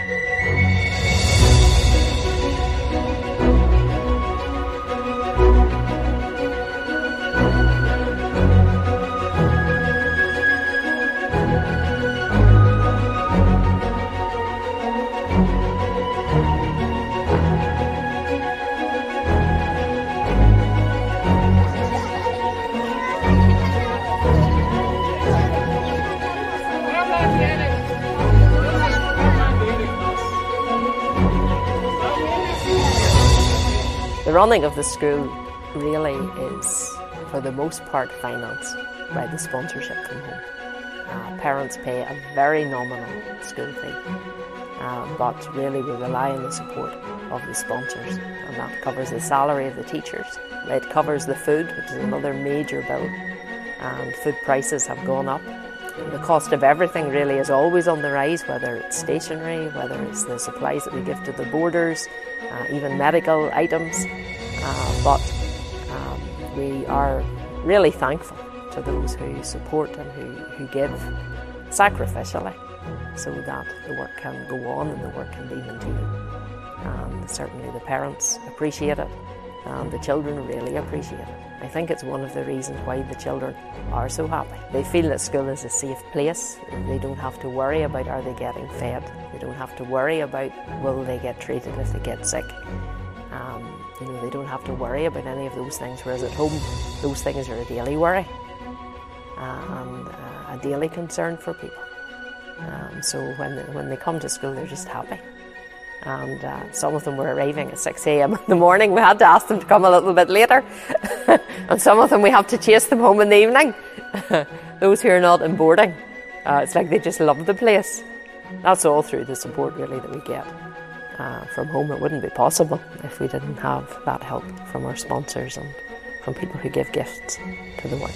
The running of the school really is, for the most part, financed by the sponsorship from home. Parents pay a very nominal school fee, but really we rely on the support of the sponsors, and that covers the salary of the teachers. It covers the food, which is another major bill, and food prices have gone up. The cost of everything really is always on the rise, whether it's stationery, whether it's the supplies that we give to the boarders, even medical items. But we are really thankful to those who support and who give sacrificially so that the work can go on and the work can be maintained. And certainly the parents appreciate it, and the children really appreciate it. I think it's one of the reasons why the children are so happy. They feel that school is a safe place. They don't have to worry about are they getting fed. They don't have to worry about will they get treated if they get sick. They don't have to worry about any of those things, whereas at home those things are a daily worry and a daily concern for people. So when they come to school, they're just happy. And some of them were arriving at 6 a.m. in the morning. We had to ask them to come a little bit later. And some of them we have to chase them home in the evening. Those who are not in boarding, it's like they just love the place. That's all through the support really that we get from home. It wouldn't be possible if we didn't have that help from our sponsors and from people who give gifts to the work.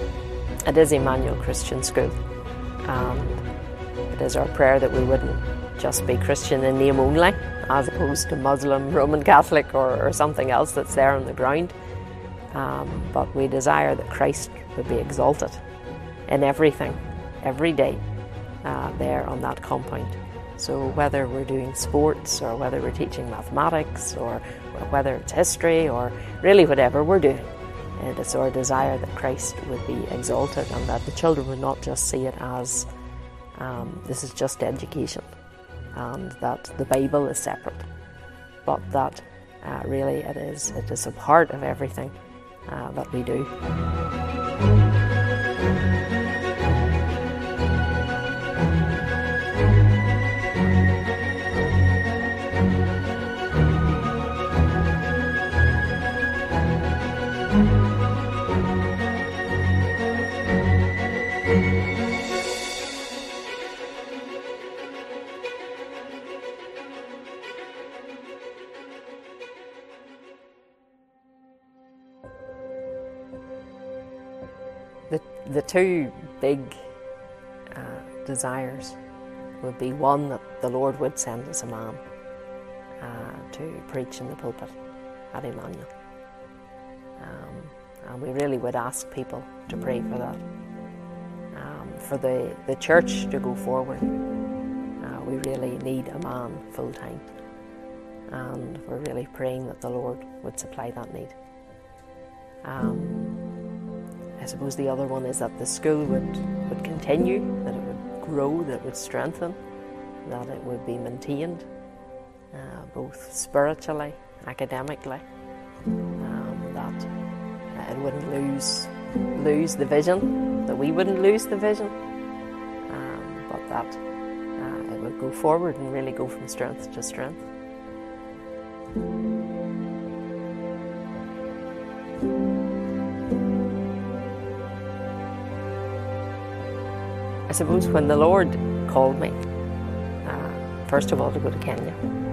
It is Emmanuel Christian School, and it is our prayer that we wouldn't just be Christian in name only, as opposed to Muslim, Roman Catholic or something else that's there on the ground. But we desire that Christ would be exalted in everything, every day, there on that compound. So whether we're doing sports or whether we're teaching mathematics or whether it's history or really whatever we're doing, it's our desire that Christ would be exalted and that the children would not just see it as this is just education and that the Bible is separate, but that really it is a part of everything that we do. The two big desires would be, one, that the Lord would send us a man to preach in the pulpit at Emmanuel. And we really would ask people to pray for that. For the church to go forward, we really need a man full-time. And we're really praying that the Lord would supply that need. I suppose the other one is that the school would continue, that it would grow, that it would strengthen, that it would be maintained, both spiritually, academically, that it wouldn't lose the vision, that we wouldn't lose the vision, but that it would go forward and really go from strength to strength. I suppose when the Lord called me, first of all to go to Kenya,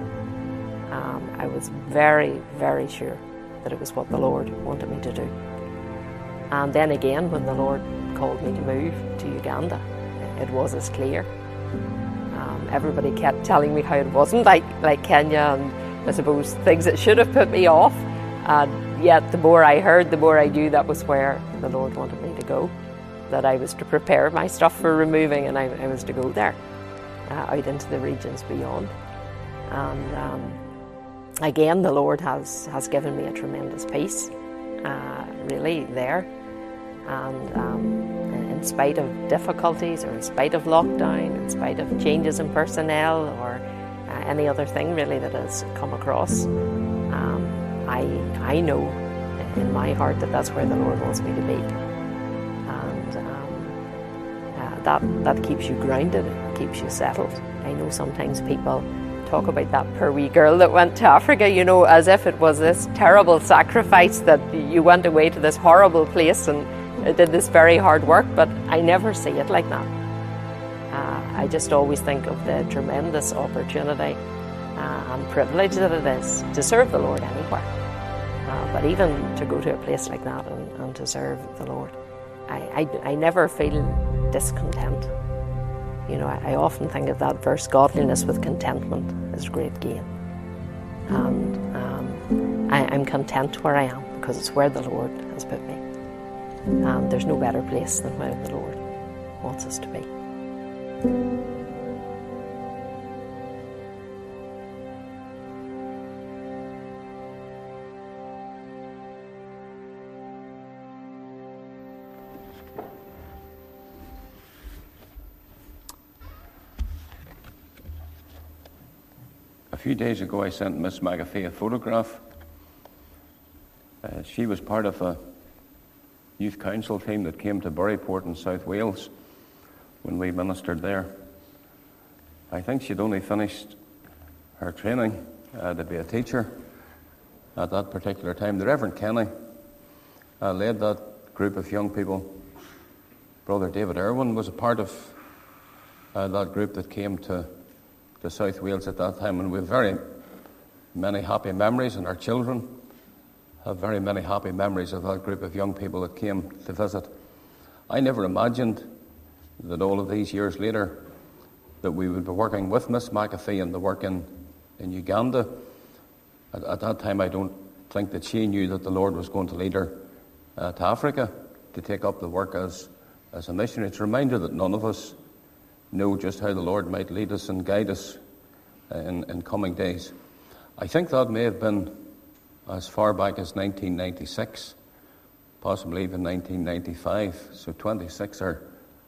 I was very, very sure that it was what the Lord wanted me to do. And then again, when the Lord called me to move to Uganda, it was as clear. Everybody kept telling me how it wasn't like Kenya, and I suppose things that should have put me off. And yet the more I heard, the more I knew that was where the Lord wanted me to go. That I was to prepare my stuff for removing, and I was to go there, out into the regions beyond. And again, the Lord has given me a tremendous peace, really there. And in spite of difficulties, or in spite of lockdown, in spite of changes in personnel, or any other thing really that has come across, I know in my heart that that's where the Lord wants me to be. That keeps you grounded, it keeps you settled. I know sometimes people talk about that poor wee girl that went to Africa, as if it was this terrible sacrifice that you went away to this horrible place and did this very hard work, but I never see it like that. I just always think of the tremendous opportunity and privilege that it is to serve the Lord anywhere. But even to go to a place like that and to serve the Lord, I never feel discontent. I often think of that verse, godliness with contentment is great gain. And I'm content where I am because it's where the Lord has put me. And there's no better place than where the Lord wants us to be. A few days ago, I sent Miss McAfee a photograph. She was part of a youth council team that came to Buryport in South Wales when we ministered there. I think she'd only finished her training to be a teacher at that particular time. The Reverend Kenny led that group of young people. Brother David Irwin was a part of that group that came to South Wales at that time, and we have very many happy memories, and our children have very many happy memories of that group of young people that came to visit. I never imagined that all of these years later that we would be working with Miss McAfee in the work in Uganda. At that time, I don't think that she knew that the Lord was going to lead her to Africa to take up the work as a missionary. It's a reminder that none of us know just how the Lord might lead us and guide us in coming days. I think that may have been as far back as 1996, possibly even 1995, so 26 or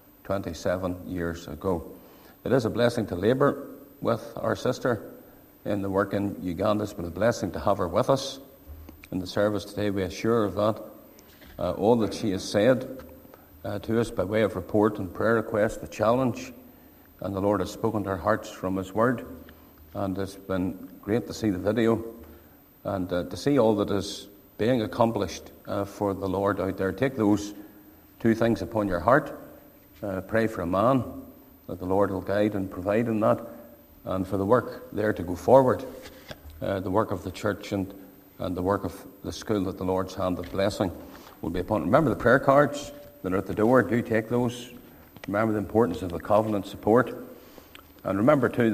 27 years ago. It is a blessing to labour with our sister in the work in Uganda. It's been a blessing to have her with us in the service today. We are sure of that. All that she has said to us by way of report and prayer request, the challenge, and the Lord has spoken to our hearts from His Word. And it's been great to see the video and to see all that is being accomplished for the Lord out there. Take those two things upon your heart. Pray for a man, that the Lord will guide and provide in that, and for the work there to go forward, the work of the church and the work of the school, that the Lord's hand of blessing will be upon it. Remember the prayer cards that are at the door. Do take those. Remember the importance of the covenant support. And remember too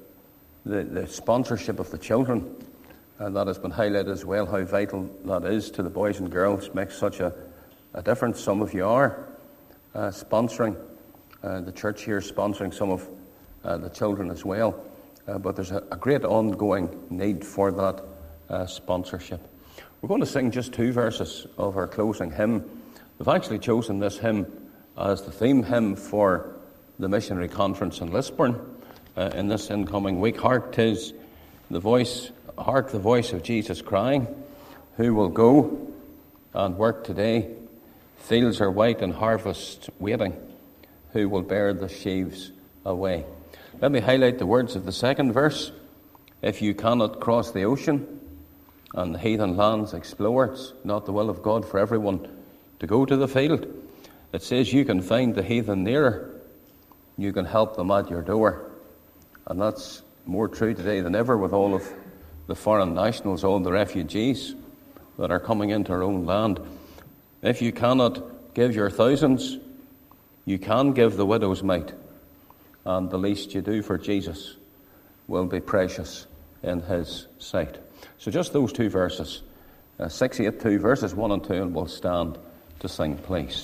the sponsorship of the children. And that has been highlighted as well, how vital that is to the boys and girls. It makes such a difference. Some of you are sponsoring. The church here is sponsoring some of the children as well. But there's a great ongoing need for that sponsorship. We're going to sing just 2 verses of our closing hymn. We've actually chosen this hymn as the theme hymn for the missionary conference in Lisburn in this incoming week. Hark the voice of Jesus crying, who will go and work today? Fields are white and harvest waiting, who will bear the sheaves away? Let me highlight the words of the second verse. If you cannot cross the ocean and the heathen lands explore, it's not the will of God for everyone to go to the field. It says you can find the heathen nearer, you can help them at your door. And that's more true today than ever, with all of the foreign nationals, all the refugees that are coming into our own land. If you cannot give your thousands, you can give the widow's mite, and the least you do for Jesus will be precious in His sight. So just those 2 verses, 682, verses 1 and 2, and we'll stand to sing, please.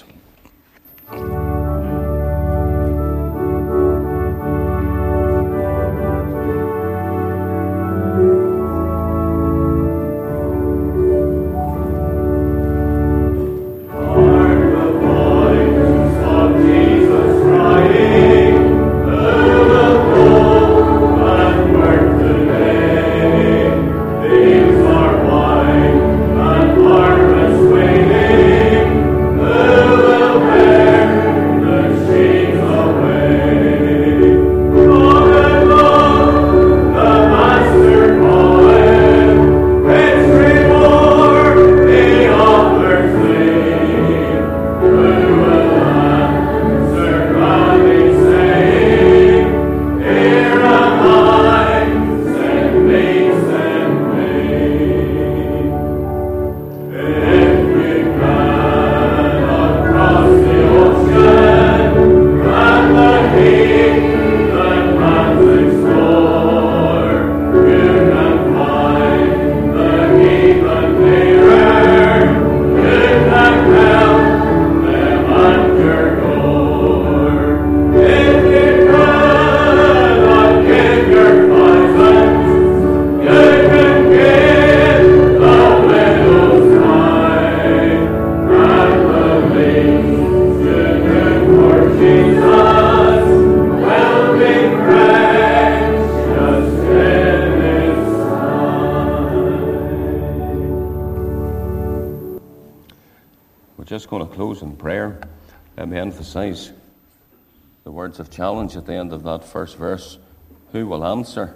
Just going to close in prayer. Let me emphasize the words of challenge at the end of that first verse. Who will answer?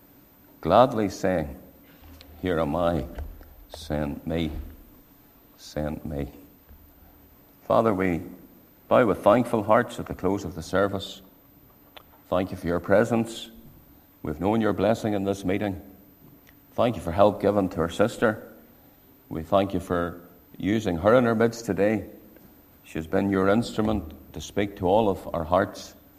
Gladly saying, here am I, send me, send me. Father, we bow with thankful hearts at the close of the service. Thank you for your presence. We've known your blessing in this meeting. Thank you for help given to our sister. We thank you for using her in our midst today. She's been your instrument to speak to all of our hearts.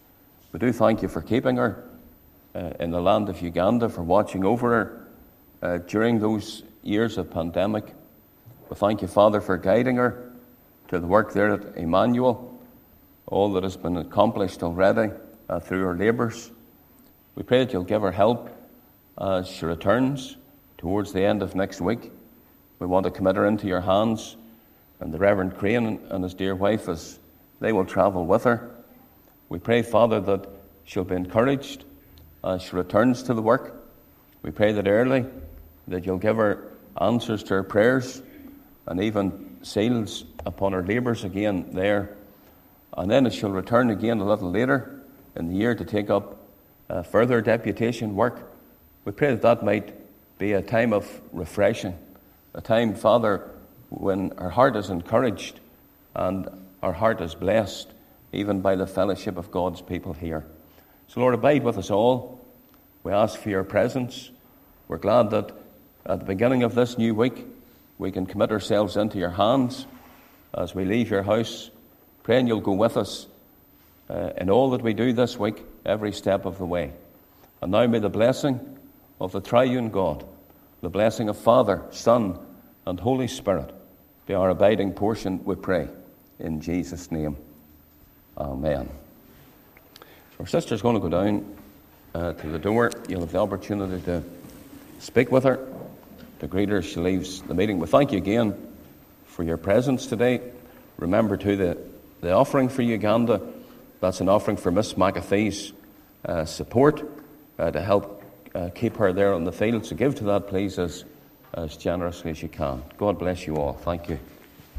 We do thank you for keeping her in the land of Uganda, for watching over her during those years of pandemic. We thank you, Father, for guiding her to the work there at Emmanuel, all that has been accomplished already through her labours. We pray that you'll give her help as she returns towards the end of next week. We want to commit her into your hands, and the Reverend Crane and his dear wife, as they will travel with her. We pray, Father, that she'll be encouraged as she returns to the work. We pray that early that you'll give her answers to her prayers and even seals upon her labours again there. And then as she'll return again a little later in the year to take up further deputation work, we pray that that might be a time of refreshing, a time, Father, when our heart is encouraged and our heart is blessed, even by the fellowship of God's people here. So, Lord, abide with us all. We ask for your presence. We're glad that at the beginning of this new week, we can commit ourselves into your hands as we leave your house, praying you'll go with us in all that we do this week, every step of the way. And now may the blessing of the triune God, the blessing of Father, Son, and Holy Spirit be our abiding portion, we pray, in Jesus' name. Amen. So our sister's going to go down to the door. You'll have the opportunity to speak with her, to greet her as she leaves the meeting. We thank you again for your presence today. Remember, too, the offering for Uganda, that's an offering for Miss McAfee's support to help keep her there on the field. So give to that, please, as generously as you can. God bless you all. Thank you.